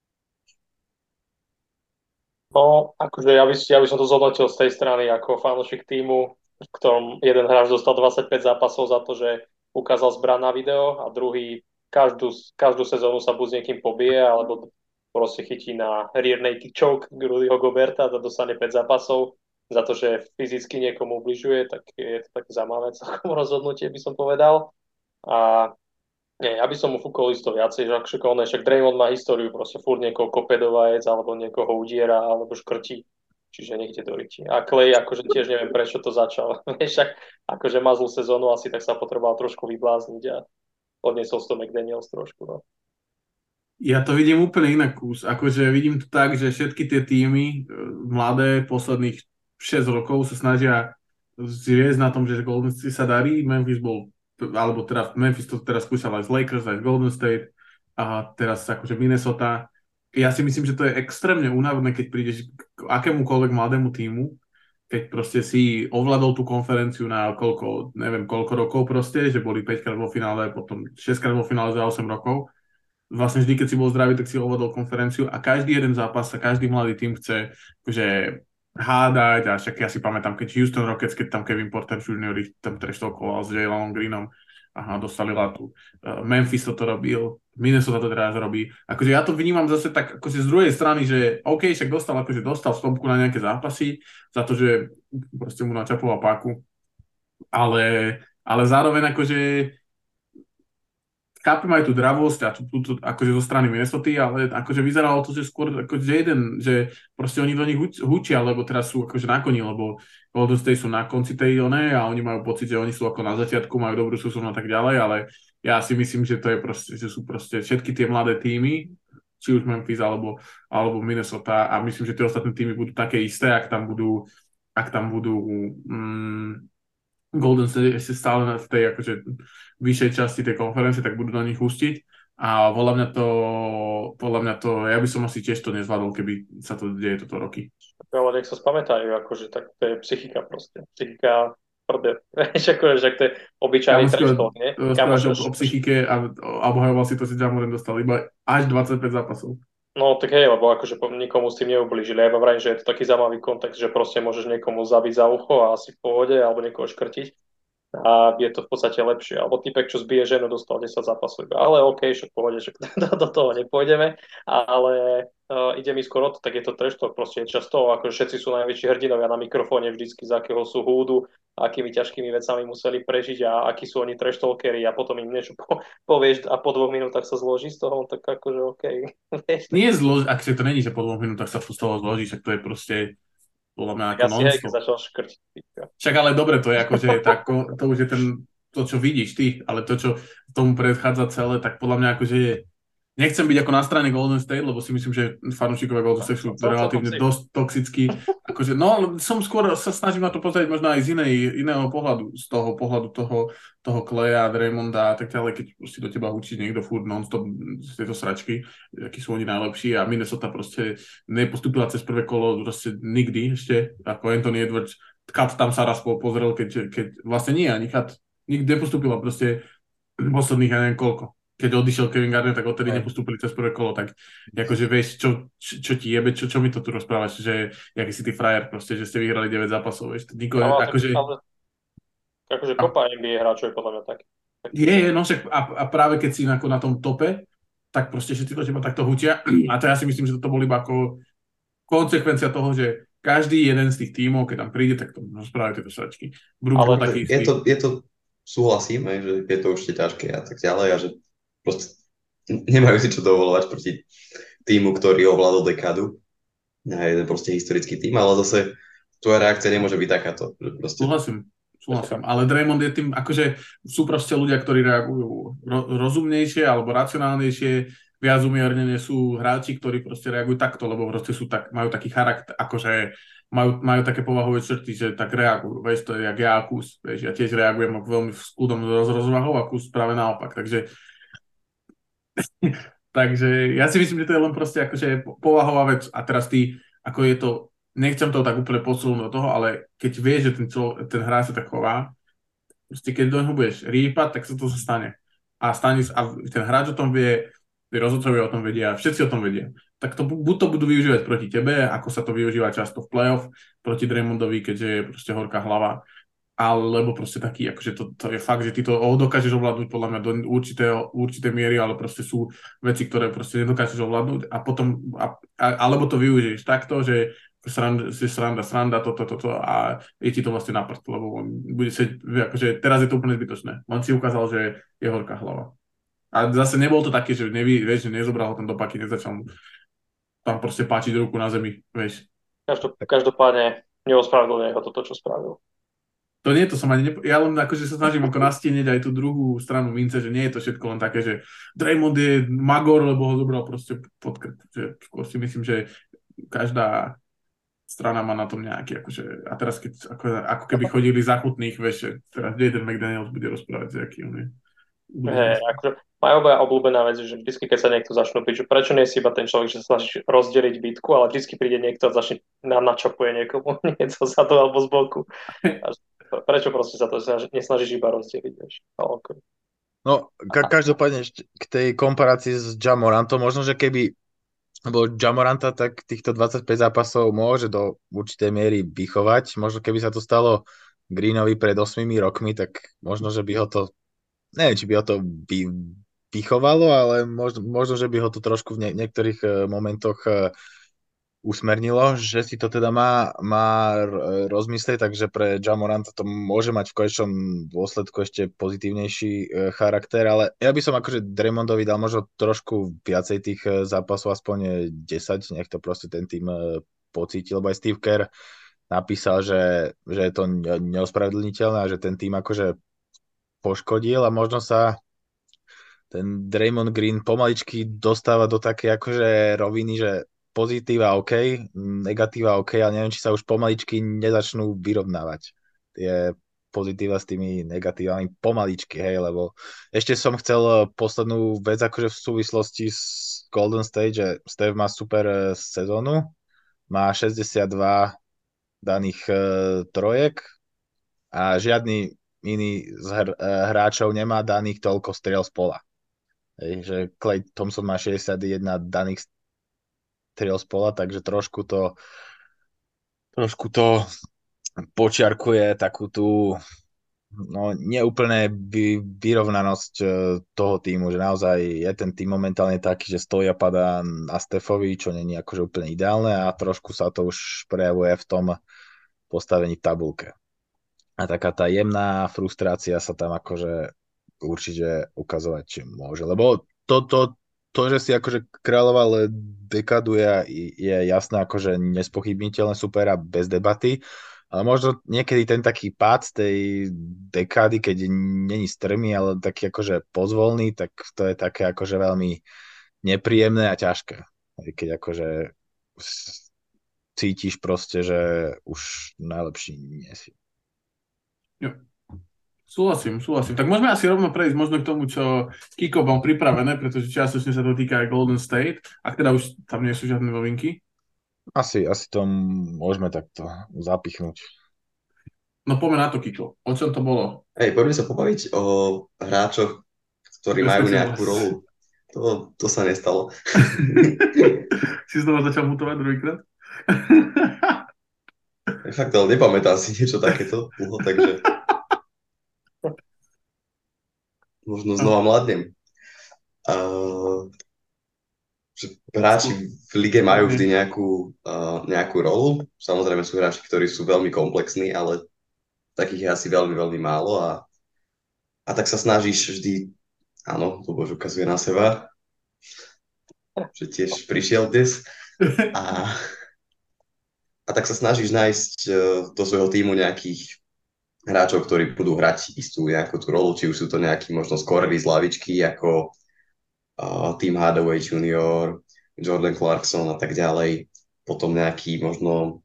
No, akože ja by som to zhodnotil z tej strany ako fanúšik týmu, v ktorom jeden hráč dostal 25 zápasov za to, že ukázal zbraň na video a druhý každú sezónu sa buď s niekým pobije, alebo proste chytí na rear naked choke Rudyho Goberta a dostane 5 zápasov za to, že fyzicky niekomu ubližuje, tak je to také zaujímavé celkom rozhodnutie, by som povedal. A nie, ja by som mu fúkol isto viacej, že však Draymond má históriu, proste furt niekoho kope do vajec, alebo niekoho udiera, alebo škrtí, čiže niekde do ryti. A Klay, akože tiež neviem, prečo to začal. Však akože má zlú sezónu asi, tak sa potreboval trošku vyblázniť a odniesol z toho McDaniels trošku, no. Ja to vidím úplne inak, akože vidím to tak, že všetky tie týmy mladé posledných 6 rokov sa snažia zviesť na tom, že Golden State sa darí, Memphis to teraz skúšal aj z Lakers, aj z Golden State a teraz akože Minnesota. Ja si myslím, že to je extrémne únavné, keď prídeš k akémukoľvek mladému týmu keď proste si ovládol tú konferenciu na koľko, neviem koľko rokov proste, že boli 5 krát vo finále, potom 6 krát vo finále za 8 rokov. Vlastne vždy, keď si bol zdravý, tak si ovládol konferenciu a každý jeden zápas sa každý mladý tým chce akože hádať a však ja si pamätám, keď Houston Rockets, keď tam Kevin Porter Jr. ich tam treštolkoval s Jaylenom Greenom, dostali latu. Memphis to robil, Minnesota to teraz robí. Akože ja to vnímam zase tak akože z druhej strany, že OK, však dostal stopku na nejaké zápasy za to, že proste mu načapoval páku, ale zároveň akože chápem aj tú dravosť a tú akože zo strany Minnesota, ale akože vyzeralo to, že skôr akože že proste oni do nich hučia, lebo teraz sú akože na koni, lebo Golden State sú na konci tej a oni majú pocit, že oni sú ako na začiatku, majú dobrú súsunu a tak ďalej, ale ja si myslím, že to je proste, že sú proste všetky tie mladé týmy, či už Memphis alebo Minnesota a myslím, že tie ostatné týmy budú také isté, ak tam budú Golden State ešte stále v tej akože vyššej časti tej konferencie, tak budú do nich hustiť a podľa mňa to, ja by som asi tiež to nezvládol, keby sa to deje toto roky. Ale nech sa spamätajú, akože tak to je psychika proste. Psychika prde. Akože, že to je obyčajný trestov, nie? O psychike a obhajoval si to, že Jamoran dostal iba až 25 zápasov. No tak hej, lebo akože nikomu s tým neublížili. Ja iba vrajím, že je to taký zaujímavý kontext, že proste môžeš niekomu zabiť za ucho a asi v pohode, alebo niekoho škrtiť. A je to v podstate lepšie. Alebo typek, čo zbije ženu, dostal 10 zápasov. Ale OK, však v pohode, že do toho nepôjdeme. Ale ide mi skoro to, tak je to trash talk. Proste je často, ako všetci sú najväčší hrdinovia na mikrofóne vždycky, z akého sú húdu, akými ťažkými vecami museli prežiť a akí sú oni trash talkery a potom im niečo povieš a po 2 minútach sa zloží z toho, tak akože OK. Nie ak to není, že po 2 minútach sa z toho zloží, však to je proste podľa mňa ako non-stop. Ja si aj keď začal škrtiť. Však ale dobre, to je akože to už je to, čo vidíš ty, ale to, čo tomu predchádza celé, tak podľa mňa akože nechcem byť ako na strane Golden State, lebo si myslím, že fanúšikovia Golden State sú relatívne dosť toxickí. Akože, no, skôr sa snažím na to pozrieť možno aj z iného pohľadu, z toho pohľadu toho Claya, Draymonda a tak ďalej, keď proste do teba hučí niekto furt non-stop z tejto sračky, akí sú oni najlepší a Minnesota proste nepostúpila cez prvé kolo proste nikdy ešte, ako Anthony Edwards. Kat tam sa raz pozrel, keď vlastne nie, ani Kat nikdy nepostúpila proste posledných, ja neviem koľko. Keď odišiel Kevin Garnett, tak odtedy nepostúpili cez prvé kolo, tak akože vieš, čo ti jebe, čo mi to tu rozprávaš, že jaký si ty frajer, proste, že ste vyhrali 9 zápasov, vieš, akože kopa NBA hráčov je podľa mňa tak. No však a práve keď si na tom tope, tak proste všetci to teba takto hutia a to ja si myslím, že toto bol iba ako konsekvencia toho, že každý jeden z tých tímov, keď tam príde, tak to rozprávajú tieto sračky. Ale je to súhlasím, že je to určite ťažké a tak ďalej a že proste nemajú si čo dovolovať proti týmu, ktorý ovládol dekádu. A je proste historický tým, ale zase tvoja reakcia nemôže byť takáto. Proste... Súhlasím, ale Draymond je tým, akože sú proste ľudia, ktorí reagujú rozumnejšie alebo racionálnejšie, viac umiernene sú hráči, ktorí proste reagujú takto, lebo proste majú taký charakter, akože majú také povahové črty, že tak reagujú, vieš, to je jak ja a Kus, vieš, ja tiež reagujem veľmi v kľudom rozvahou a Kus práve naopak, takže ja si myslím, že to je len proste akože povahová vec a teraz ty, ako je to, nechcem to tak úplne posunúť do toho, ale keď vieš, že ten hráč sa tak chová, proste keď do neho budeš rýpať, tak sa to stane. A ten hráč o tom vie, tí rozhodcovia o tom vedia, všetci o tom vedia. Tak to buď to budú využívať proti tebe, ako sa to využíva často v playoff, proti Draymondovi, keďže je proste horká hlava, alebo proste taký, akože to je fakt, že ty to dokážeš ovládnuť podľa mňa do určitej miery, ale proste sú veci, ktoré proste nedokážeš ovládnuť a potom, alebo to využiješ takto, že sranda, toto a je ti to vlastne na prst, lebo on bude akože teraz je to úplne zbytočné. On si ukázal, že je horká hlava. A zase nebol to také, že vieš, že nezobral ho tam do paky, nezačal tam proste páčiť ruku na zemi, vieš. Každopádne neospravedlňuje ho toto, čo spravil. To nie, to som ani ja len akože sa snažím ako nastieneť aj tú druhú stranu mince, že nie je to všetko len také, že Draymond je magor, lebo ho zobral proste pod krk. Skôr si myslím, že každá strana má na tom nejaký, akože, a teraz keď, ako keby chodili za chutných, vieš, teraz Jaden McDaniels bude rozprávať, že aký on je. Hej, akože moja obľúbená vec, je, že vždy, keď sa niekto začnú byť, že prečo nie si iba ten človek, že sa snaží rozdeliť bitku, ale vždy príde niekto a začne načapuje niekomu niečo zadu alebo z boku. A prečo proste sa to nesnažíš iba rozdeliť, vieš? Ale okay. No, každopádne ešte k tej komparácii s Jamorantom, možno, že keby bol Jamoranta, tak týchto 25 zápasov môže do určitej miery vychovať. Možno keby sa to stalo Greenovi pred 8 rokmi, tak možno, že by ho to, neviem, či by ho to vychovalo, ale možno, že by ho to trošku v niektorých momentoch usmernilo, že si to teda má rozmyslieť, takže pre Jamoranta to môže mať v konečnom dôsledku ešte pozitívnejší charakter, ale ja by som akože Draymondovi dal možno trošku viacej tých zápasov, aspoň 10, nech to proste ten tým pocítil, lebo aj Steve Kerr napísal, že je to neospravedlniteľné a že ten tým akože poškodil a možno sa ten Draymond Green pomaličky dostáva do také akože roviny, že pozitíva OK, negatíva OK, ale neviem, či sa už pomaličky nezačnú vyrovnávať tie pozitíva s tými negatívami pomaličky, hej, lebo ešte som chcel poslednú vec akože v súvislosti s Golden State, že Steph má super sezónu, má 62 daných trojek a žiadny iný z hráčov nemá daných toľko striel z pola. Že Klay Thompson má 61 daných striel z pola, takže trošku to počiarkuje takú tú neúplné vyrovnanosť toho týmu, že naozaj je ten tým momentálne taký, že stojí a padá na Stefovi, čo nie je akože úplne ideálne a trošku sa to už prejavuje v tom postavení v tabulke. A taká tá jemná frustrácia sa tam akože určite ukazovať môže, lebo to, že si akože kráľoval dekádu je jasné akože nespochybniteľné, super a bez debaty, ale možno niekedy ten taký pád z tej dekády, keď není strmý, ale taký akože pozvolný, tak to je také akože veľmi nepríjemné a ťažké. Keď akože cítiš proste, že už najlepší nie si. Jo. Súhlasím. Tak môžeme asi rovno prejsť možno k tomu, čo Kiko mal pripravené, pretože čiastočne sa to týka aj Golden State, ak teda už tam nie sú žiadne novinky. Asi to môžeme takto zapichnúť. No poďme na to, Kiko. O čom to bolo? Poďme sa pobaviť o hráčoch, ktorí majú nejakú rolu. To sa nestalo. Si znova začal mutovať druhýkrát? Fakt, ale nepamätám si niečo takéto dlho, takže možno znova mladnem. Hráči v lige majú vždy nejakú rolu. Samozrejme sú hráči, ktorí sú veľmi komplexní, ale takých je asi veľmi, veľmi málo a tak sa snažíš vždy, áno, Luboš ukazuje na seba, že tiež prišiel dnes a tak sa snažíš nájsť do svojho týmu nejakých hráčov, ktorí budú hrať istú nejakú tú rolu, či už sú to nejakí možno skorerí z lavičky, ako Tim Hardaway Jr., Jordan Clarkson a tak ďalej. Potom nejaký možno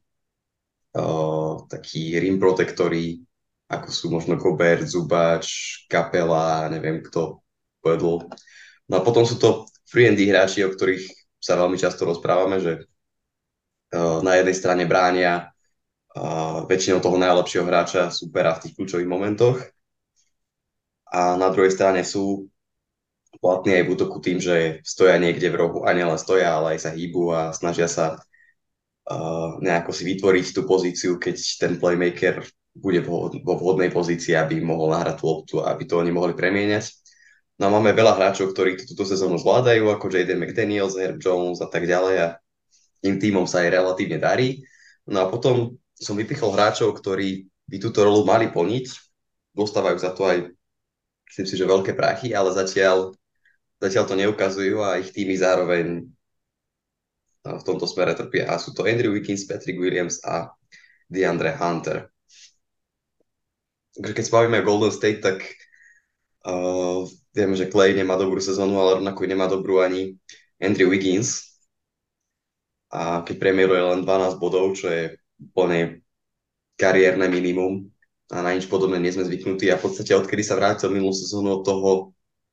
taký rim protektory, ako sú možno Gobert, Zubač, Kapela, neviem kto povedal. No a potom sú to free and D hráči, o ktorých sa veľmi často rozprávame, že na jednej strane bránia väčšinou toho najlepšieho hráča supera v tých kľúčových momentoch a na druhej strane sú platní aj v útoku tým, že stoja niekde v rohu a nielen stoja, ale aj sa hýbu a snažia sa nejako si vytvoriť tú pozíciu, keď ten playmaker bude vo vhodnej pozícii, aby mohol nahrať tú loptu a aby to oni mohli premieňať. No a máme veľa hráčov, ktorí túto sezónu zvládajú, ako Jaden McDaniels, Herb Jones a tak ďalej a tým tímom sa aj relatívne darí. No a potom som vypichol hráčov, ktorí by túto rolu mali plniť. Dostávajú za to aj, myslím si, že veľké prachy, ale zatiaľ to neukazujú a ich týmy zároveň v tomto smere trpia. A sú to Andrew Wiggins, Patrick Williams a DeAndre Hunter. Takže keď spávime Golden State, tak vieme, že Klay nemá dobrú sezónu, ale rovnako nemá dobrú ani Andrew Wiggins. A keď premiéruje len 12 bodov, čo je úplne kariérne minimum a na nič podobné nie sme zvyknutí. A v podstate odkedy sa vrátil minulú sezónu od toho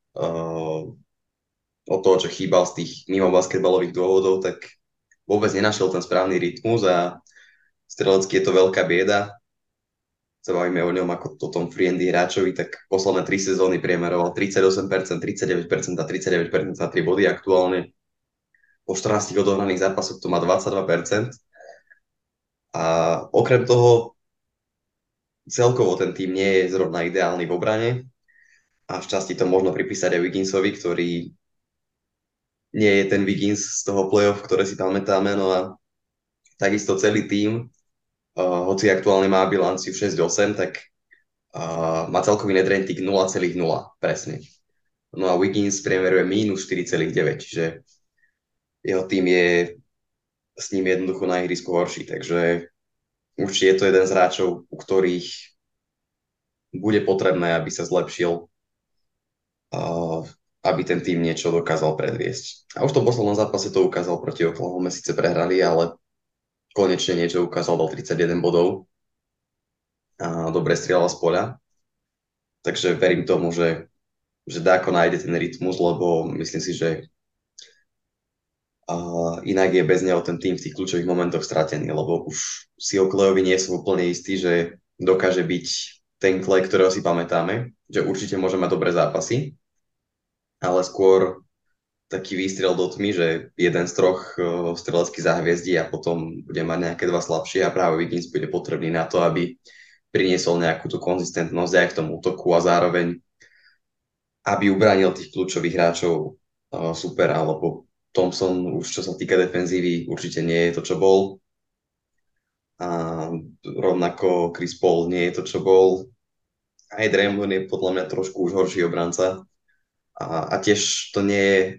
uh, od toho, čo chýbal z tých mimo basketbalových dôvodov, tak vôbec nenašiel ten správny rytmus a strelecky je to veľká bieda. Sa bavíme o ňom ako o tom free hráčovi, tak posledné 3 sezóny priemeroval 38%, 39% a 39% za 3 body. Aktuálne po 14 odohraných zápasoch to má 22%. A okrem toho celkovo ten tým nie je zrovna ideálny v obrane a v časti to možno pripísať aj Wigginsovi, ktorý nie je ten Wiggins z toho playoff, ktoré si pamätáme, no a takisto celý tým, hoci aktuálne má bilanciu 6-8, tak má celkový net rating 0,0 presne. No a Wiggins priemeruje minus 4,9, čiže jeho tým je s ním jednoducho na ihrisku horší, takže určite je to jeden z hráčov, u ktorých bude potrebné, aby sa zlepšil, aby ten tým niečo dokázal predviesť. A už v tom poslednom zápase to ukázal proti Oklahoma, síce prehrali, ale konečne niečo ukázal, dal 31 bodov a dobre strieľal z poľa. Takže verím tomu, že Dáko nájde ten rytmus, lebo myslím si, že inak je bez neho ten tým v tých kľúčových momentoch stratený, lebo už si o Klejovi nie som úplne istý, že dokáže byť ten Klej, ktorého si pamätáme, že určite môže mať dobré zápasy, ale skôr taký výstrel do tmy, že jeden z troch strelecky zahviezdí a potom bude mať nejaké dva slabšie a práve Wiggins bude potrebný na to, aby priniesol nejakú tú konzistentnosť aj v tom útoku a zároveň aby ubránil tých kľúčových hráčov super, alebo Thompson už čo sa týka defenzívy určite nie je to, čo bol. A rovnako Chris Paul nie je to, čo bol. Aj Draymond je podľa mňa trošku už horší obranca. A tiež to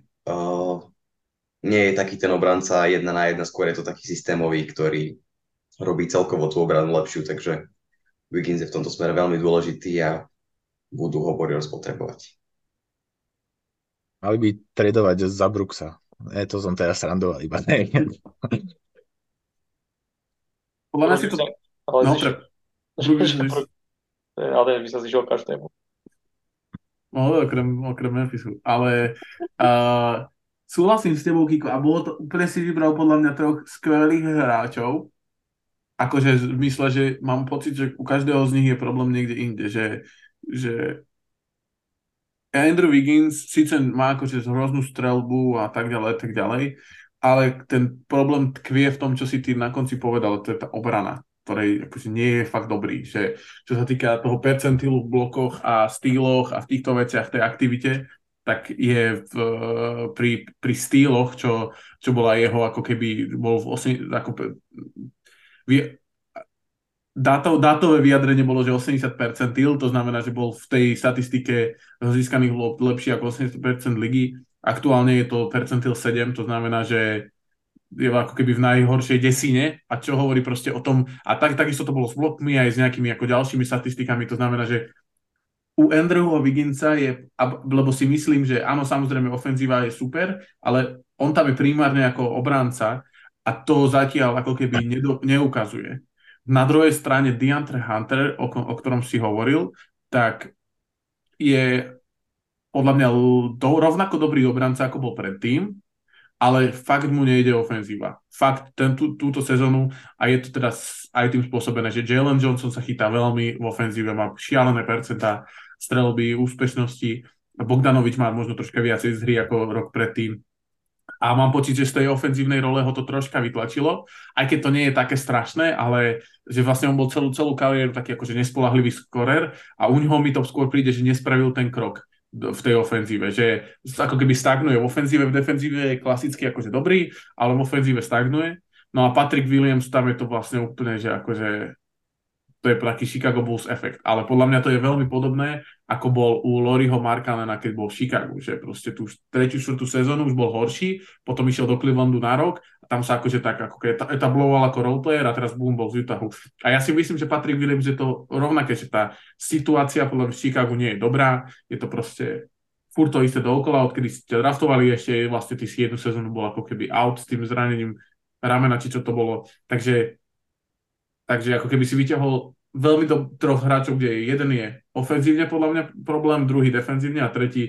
nie je taký ten obranca 1 na 1, skôr je to taký systémový, ktorý robí celkovo tú obranu lepšiu, takže Wiggins je v tomto smere veľmi dôležitý a budú ho Warriors potrebovať. Mali by tradovať za Brooksa. To som teraz srandoval, iba neviem. Podľa mňa si to... No, ale by sa zišiel každému. No, okrem Memphisu. Ale súhlasím s tebou, Kiko, a bolo to, úplne si vybral podľa mňa troch skvelých hráčov. Akože v mysle, že mám pocit, že u každého z nich je problém niekde inde, že Andrew Wiggins síce má akože hroznú streľbu a tak ďalej, ale ten problém tkvie v tom, čo si ty na konci povedal, to je tá obrana, ktorej akože nie je fakt dobrý, že čo sa týka toho percentilu v blokoch a stýloch a v týchto veciach, tej aktivite, tak je pri stýloch, čo bola jeho, ako keby bol v dátové vyjadrenie bolo, že 80 percentil, to znamená, že bol v tej statistike získaných lepšie ako 80% ligy. Aktuálne je to percentil 7, to znamená, že je ako keby v najhoršej desine, a čo hovorí proste o tom, a takisto to bolo s blokmi aj s nejakými ako ďalšími statistikami, to znamená, že u Andrewa Wigginsa je, lebo si myslím, že áno, samozrejme ofenzíva je super, ale on tam je primárne ako obranca a to zatiaľ ako keby neukazuje. Na druhej strane DeAndre Hunter, o ktorom si hovoril, tak je podľa mňa rovnako dobrý obranca, ako bol predtým, ale fakt mu nejde ofenzíva. Fakt túto sezónu, a je to teda aj tým spôsobené, že Jalen Johnson sa chytá veľmi v ofenzíve, má šialené percentá streľby, úspešnosti. Bogdanovič má možno troška viacej z hry ako rok predtým. A mám pocit, že z tej ofenzívnej role ho to troška vytlačilo, aj keď to nie je také strašné, ale že vlastne on bol celú kariéru taký akože nespoľahlivý skorer a u ňoho mi to skôr príde, že nespravil ten krok v tej ofenzíve, že ako keby stagnuje v ofenzíve, v defenzíve je klasicky akože dobrý, ale v ofenzíve stagnuje. No a Patrick Williams, tam je to vlastne úplne, že akože to je taký Chicago Bulls efekt. Ale podľa mňa to je veľmi podobné, ako bol u Lauriho Markkanena, keď bol v Chicagu, že proste tú 3. 4. sezónu už bol horší, potom išiel do Clevelandu na rok a tam sa akože tak ako etabloval ako roleplayer a teraz boom, bol z Utahu. A ja si myslím, že Patrick Williams je to rovnaké, že tá situácia podľa mňa v Chicagu nie je dobrá, je to proste furt to isté dookola, odkedy ste draftovali, ešte vlastne ty si 1 sezónu bol ako keby out s tým zranením ramena, či čo to bolo. Takže ako keby si vyťahol veľmi troch hráčov, kde jeden je ofenzívne podľa mňa problém, druhý defenzívne a tretí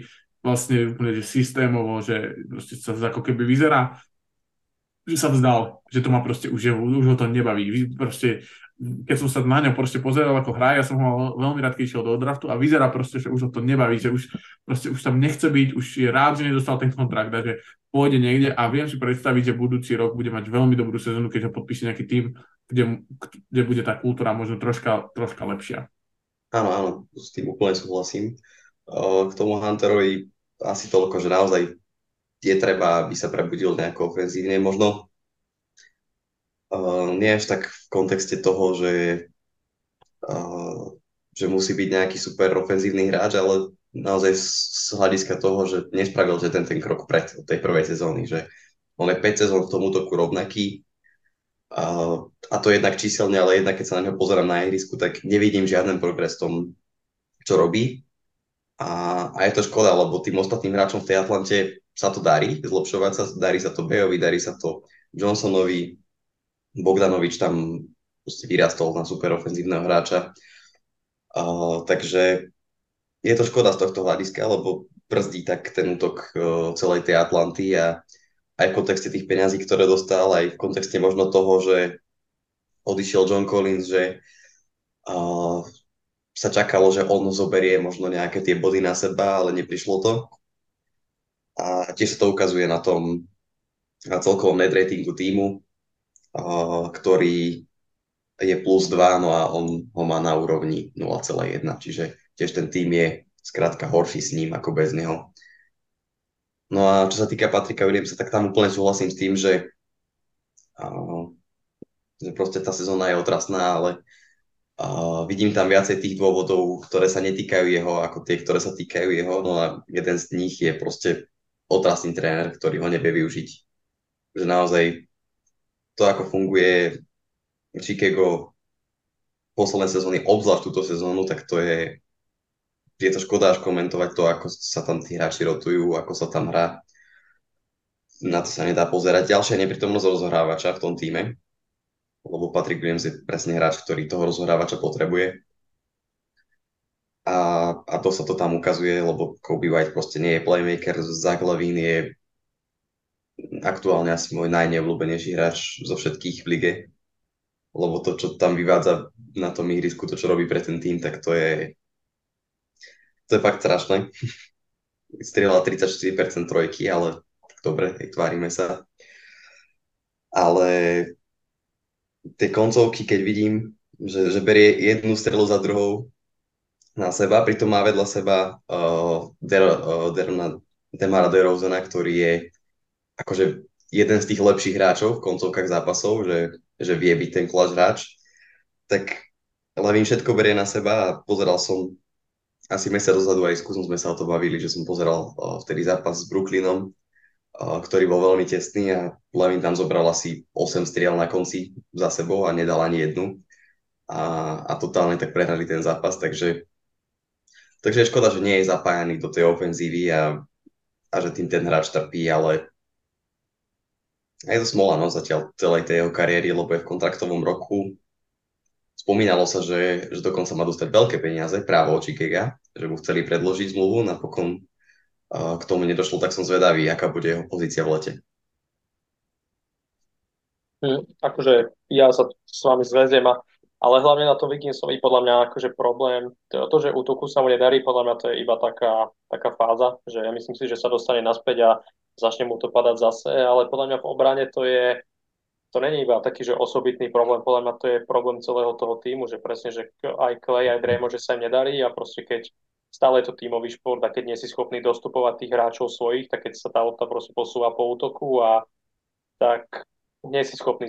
vlastne úplne že systémovo, že proste sa ako keby vyzerá, že sa vzdal, že to ma proste už ho to nebaví. Proste, keď som sa na ňo proste pozeral ako hrá, ja som ho mal veľmi rád, keď išiel do draftu a vyzerá proste, že už ho to nebaví, že už tam nechce byť, už je rád, že nedostal ten kontrakt, že pôjde niekde a viem si predstaviť, že budúci rok bude mať veľmi dobrú sezónu, keď ho podpíše nejaký tým, kde bude tá kultúra možno troška lepšia. Áno, áno, s tým úplne súhlasím. K tomu Hunterovi asi toľko, že naozaj je treba, aby sa prebudil nejako ofenzívne. Možno nie až tak v kontexte toho, uh, že musí byť nejaký super ofenzívny hráč, ale naozaj z hľadiska toho, že nespravil že ten krok pred od tej prvej sezóny, že on je 5 sezón v tom útoku rovnaký a to jednak číselne, ale jednak keď sa na neho pozerám na ihrisku, tak nevidím žiaden progres v tom, čo robí. A je to škoda, lebo tým ostatným hráčom v tej Atlante sa to darí, zlepšovať sa, darí sa to Bejovi, darí sa to Johnsonovi, Bogdanovič tam proste vyrastol na super ofenzívneho hráča. Takže je to škoda z tohto hľadiska, lebo brzdí tak ten útok celej tej Atlanty a aj v kontexte tých peňazí, ktoré dostal, aj v kontexte možno toho, že odišiel John Collins, že sa čakalo, že on zoberie možno nejaké tie body na seba, ale neprišlo to. A tiež sa to ukazuje na celkovom net ratingu týmu, ktorý je +2, no a on ho má na úrovni 0,1, čiže tiež ten tým je skrátka horší s ním ako bez neho. No a čo sa týka Patricka Williamsa, tak tam úplne súhlasím s tým, že proste tá sezóna je otrasná, ale vidím tam viacej tých dôvodov, ktoré sa netýkajú jeho, ako tie, ktoré sa týkajú jeho. No a jeden z nich je proste otrasný tréner, ktorý ho nevie využiť. Že naozaj to, ako funguje Chicago posledné sezóny, obzvlášť túto sezónu, tak je to škoda až komentovať to, ako sa tam tí hráči rotujú, ako sa tam hrá. Na to sa nedá pozerať. Ďalšia neprítomnosť rozohrávača v tom týme, lebo Patrick Williams je presne hráč, ktorý toho rozohrávača potrebuje. A to sa to tam ukazuje, lebo Kobe White proste nie je playmaker, Zach LaVine je aktuálne asi môj najneobľúbenejší hráč zo všetkých v lige, lebo to, čo tam vyvádza na tom ihrisku, to, čo robí pre ten tým, tak to je fakt strašné. Strieľa 34% trojky, ale dobre, tvárime sa. Ale tie koncovky, keď vidím, že berie jednu strelu za druhou na seba, pritom má vedľa seba Demara DeRozana, ktorý je akože jeden z tých lepších hráčov v koncovkách zápasov, že vie byť ten clutch hráč, tak Lavin všetko berie na seba a pozeral som asi mesiac dozadu aj s Kuzom sme sa o to bavili, že som pozeral vtedy zápas s Brooklynom, ktorý bol veľmi tesný a Lavin tam zobral asi 8 striel na konci za sebou a nedal ani jednu a totálne tak prehrali ten zápas, takže je škoda, že nie je zapájaný do tej ofenzívy a že tým ten hráč trpí, ale je to smola, no, zatiaľ celej tej jeho kariéry, lebo je v kontraktovom roku. Spomínalo sa, že dokonca má dostať veľké peniaze práve od Chicaga, že mu chceli predložiť zmluvu, napokon k tomu nedošlo, tak som zvedavý, aká bude jeho pozícia v lete. Akože ja sa s vami zväziem, ale hlavne na tom Vikinsovi podľa mňa akože problém, to, že útoku sa mu nedarí, podľa mňa to je iba taká fáza, že ja myslím si, že sa dostane naspäť a začne mu to padať zase, ale podľa mňa v obrane to není iba taký, že osobitný problém, podľa mňa to je problém celého toho týmu, že presne, že aj Clay, aj Draymond, že sa im nedarí a proste keď stále je to tímový šport a keď nie si schopný dostupovať tých hráčov svojich, tak keď sa tá lopta proste posúva po útoku a tak nie si schopný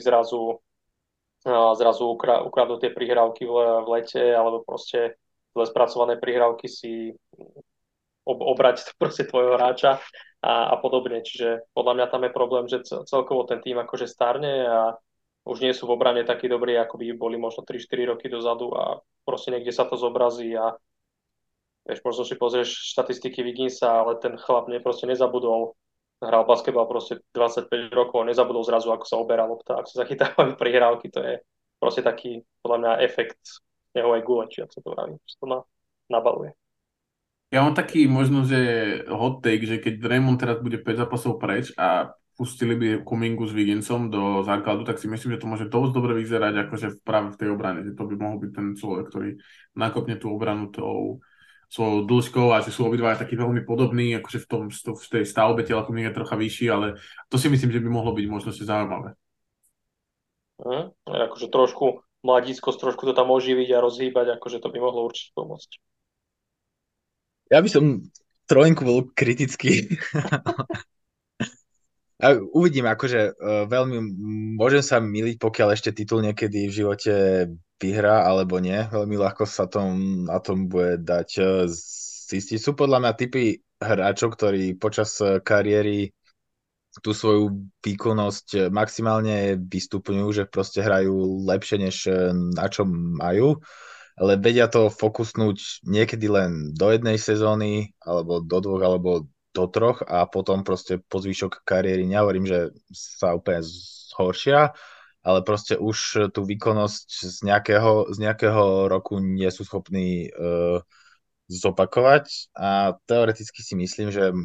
zrazu ukradnú tie prihrávky v lete alebo proste zle spracované prihrávky si obrať proste tvojho hráča a podobne. Čiže podľa mňa tam je problém, že celkovo ten tým akože starne a už nie sú v obrane takí dobrí, ako by boli možno 3-4 roky dozadu a proste niekde sa to zobrazí a vieš, možno si pozrieš štatistiky Wigginsa, ale ten chlap proste nezabudol, hral basketbal proste 25 rokov, nezabudol zrazu, ako sa oberá lopta, ako sa zachytávajú prihrávky, to je proste taký, podľa mňa, efekt snehovej gule, či ako sa to vraví, že to nabaluje. Ja mám taký možno, že hot take, že keď Draymond teraz bude 5 zápasov preč a pustili by Kumingu s Wigginsom do základu, tak si myslím, že to môže dosť dobre vyzerať akože práve v tej obrane, že to by mohol byť ten človek, ktorý nakopne tú obranu tou svojou dĺžkou a že sú obidva takí veľmi podobní, akože v tej stavbe tela Kuminga je trocha vyšší, ale to si myslím, že by mohlo byť možno že zaujímavé. Akože trošku mladícko, trošku to tam oživiť a rozhýbať, akože to by mohlo určite pomôcť. Ja by som trojinku bol kritický. A uvidím, akože veľmi môžem sa miliť, pokiaľ ešte titul niekedy v živote vyhrá, alebo nie. Veľmi ľahko sa na tom bude dať zistiť. Sú podľa mňa typy hráčov, ktorí počas kariéry tú svoju výkonnosť maximálne vystupňujú, že proste hrajú lepšie, než na čo majú, ale vedia to fokusnúť niekedy len do jednej sezóny, alebo do dvoch, alebo do troch a potom proste po zvyšok kariéry, nehovorím, že sa úplne zhoršia, ale proste už tú výkonnosť z nejakého roku nie sú schopní zopakovať a teoreticky si myslím, že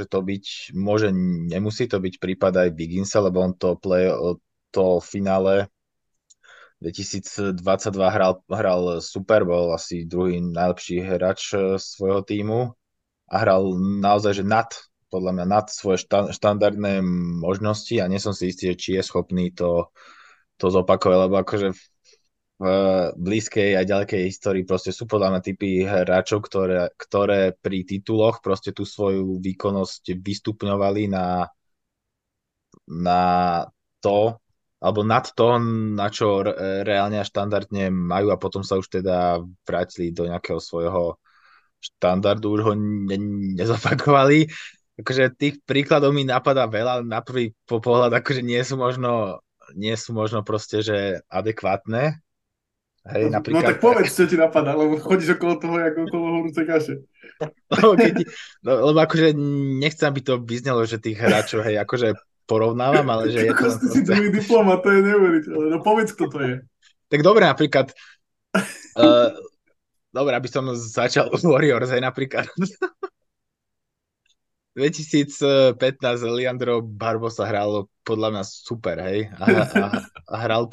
nemusí to byť prípad aj Wigginsa, lebo on to finále 2022 hral super, bol asi druhý najlepší hráč svojho tímu a hral naozaj, že podľa mňa nad svoje štandardné možnosti a nie som si istý, či je schopný to zopakovať, lebo akože v blízkej a ďalekej histórii proste sú podľa mňa typy hráčov, ktoré pri tituloch proste tú svoju výkonnosť vystupňovali na to, alebo nad to, na čo reálne a štandardne majú a potom sa už teda vrátili do nejakého svojho štandardu, už ho nezopakovali. Akože tých príkladov mi napadá veľa, na prvý pohľad akože nie sú možno proste, že adekvátne. Hej, napríklad... No tak povedz, čo ti napadá, lebo chodíš okolo toho, ako okolo horúcej kaše. Lebo akože nechcem, aby to vyznelo, že tých hráčov, hej, akože porovnávam, ale že je to len proste... Ty diplomat, to je neuveriteľné. No povedz, kto to je. Tak dobre, napríklad dobre, aby som začal Warriors, hej, napríklad 2015 Leandro Barbosa hral podľa mňa super, hej, a hral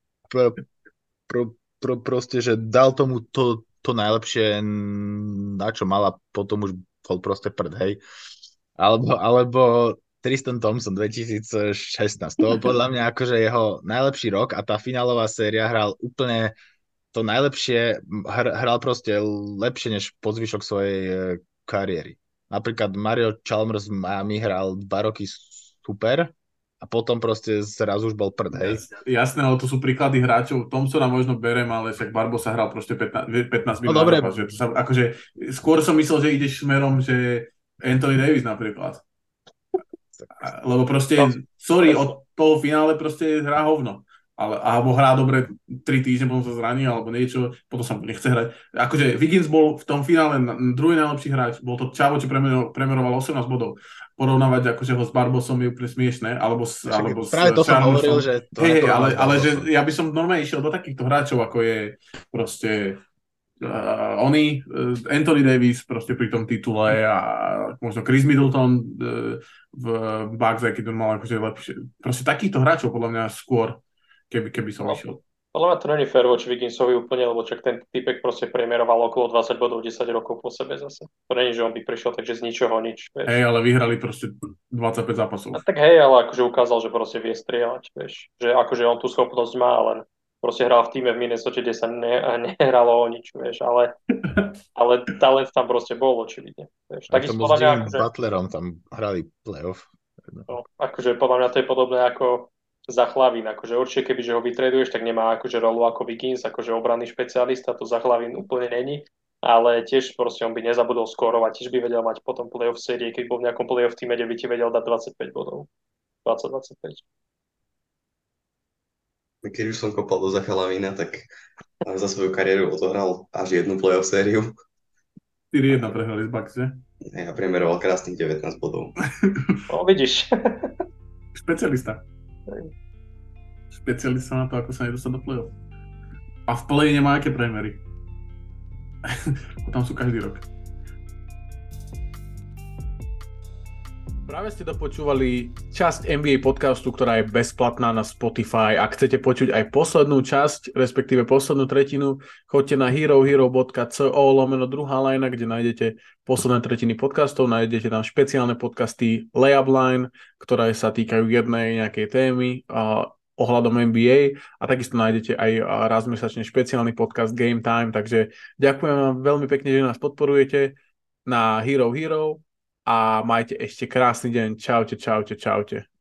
proste, že dal tomu to najlepšie, na čo mala, potom už bol proste prd, hej. Alebo Tristan Thompson 2016. To podľa mňa akože jeho najlepší rok a tá finálová séria hral úplne to najlepšie, hral proste lepšie než po zvyšok svojej kariéry. Napríklad Mario Chalmers v Miami hral 2 roky super a potom proste zrazu už bol prd, hej. Jasné, ale to sú príklady hráčov. Thompsona možno berem, ale však Barbosa hral proste 15 minút na zápas. Akože, skôr som myslel, že ideš smerom, že Anthony Davis napríklad. Lebo proste, sorry, od toho finále proste hrá hovno. Alebo hrá dobre 3 týždne, potom sa zraní, alebo niečo, potom sa nechce hrať. Akože Wiggins bol v tom finále druhý najlepší hráč. Bol to Čavo, čo premeroval 18 bodov. Porovnávať akože ho s Barbosom je úplne smiešné, alebo práve to som hovoril, že to ale že ja by som normálne išiel do takýchto hráčov, ako je proste Anthony Davis proste pri tom titule a možno Chris Middleton v Bucks, keď on mal akože lepšie. Proste takýchto hráčov podľa mňa skôr, keby som išiel. Podľa mňa to není fér voči Wigginsovi úplne, lebo čak ten typek proste premieroval okolo 20 bodov 10 rokov po sebe zase. To není, že on by prišiel takže z ničoho nič. Vieš. Hej, ale vyhrali proste 25 zápasov. A tak hej, ale akože ukázal, že proste vie strieľať, vieš. Že akože on tú schopnosť má, len proste hral v týme v Minnesota, kde sa nehralo o nič, vieš, ale talent tam proste bol, očividne. Vieš. Takisto podľa mňa akože... Butlerom tam hrali playoff. No, akože podľa mňa to je podobné ako Zachlavín, akože určite keby že ho vytreduješ, tak nemá akože rolu ako Wiggins, akože obranný špecialista, to Zachlavín úplne není, ale tiež proste on by nezabudol skórovať, tiež by vedel mať potom playoff série, keď bol v nejakom playoff týme, kde by ti vedel dať 25 bodov. 20-25. Keď už som kopal do Zachlavína, tak za svoju kariéru odohral až jednu playoff sériu. 4-1 prehrali z Bucks, že? Ja priemeroval krásnych 19 bodov. No, vidíš. Špecialista. Špecialista na to, ako sa nedostať do play-off. A v play nemá aké priemery. Tam sú každý rok. Práve ste dopočúvali časť NBA podcastu, ktorá je bezplatná na Spotify. Ak chcete počuť aj poslednú časť, respektíve poslednú tretinu, choďte na herohero.co/druhá lajna, kde nájdete posledné tretiny podcastov, nájdete tam špeciálne podcasty Layup Line, ktoré sa týkajú jednej nejakej témy ohľadom NBA a takisto nájdete aj raz mesačne špeciálny podcast Game Time, takže ďakujem vám veľmi pekne, že nás podporujete na Hero Hero a majte ešte krásny deň. Čaute, čaute, čaute.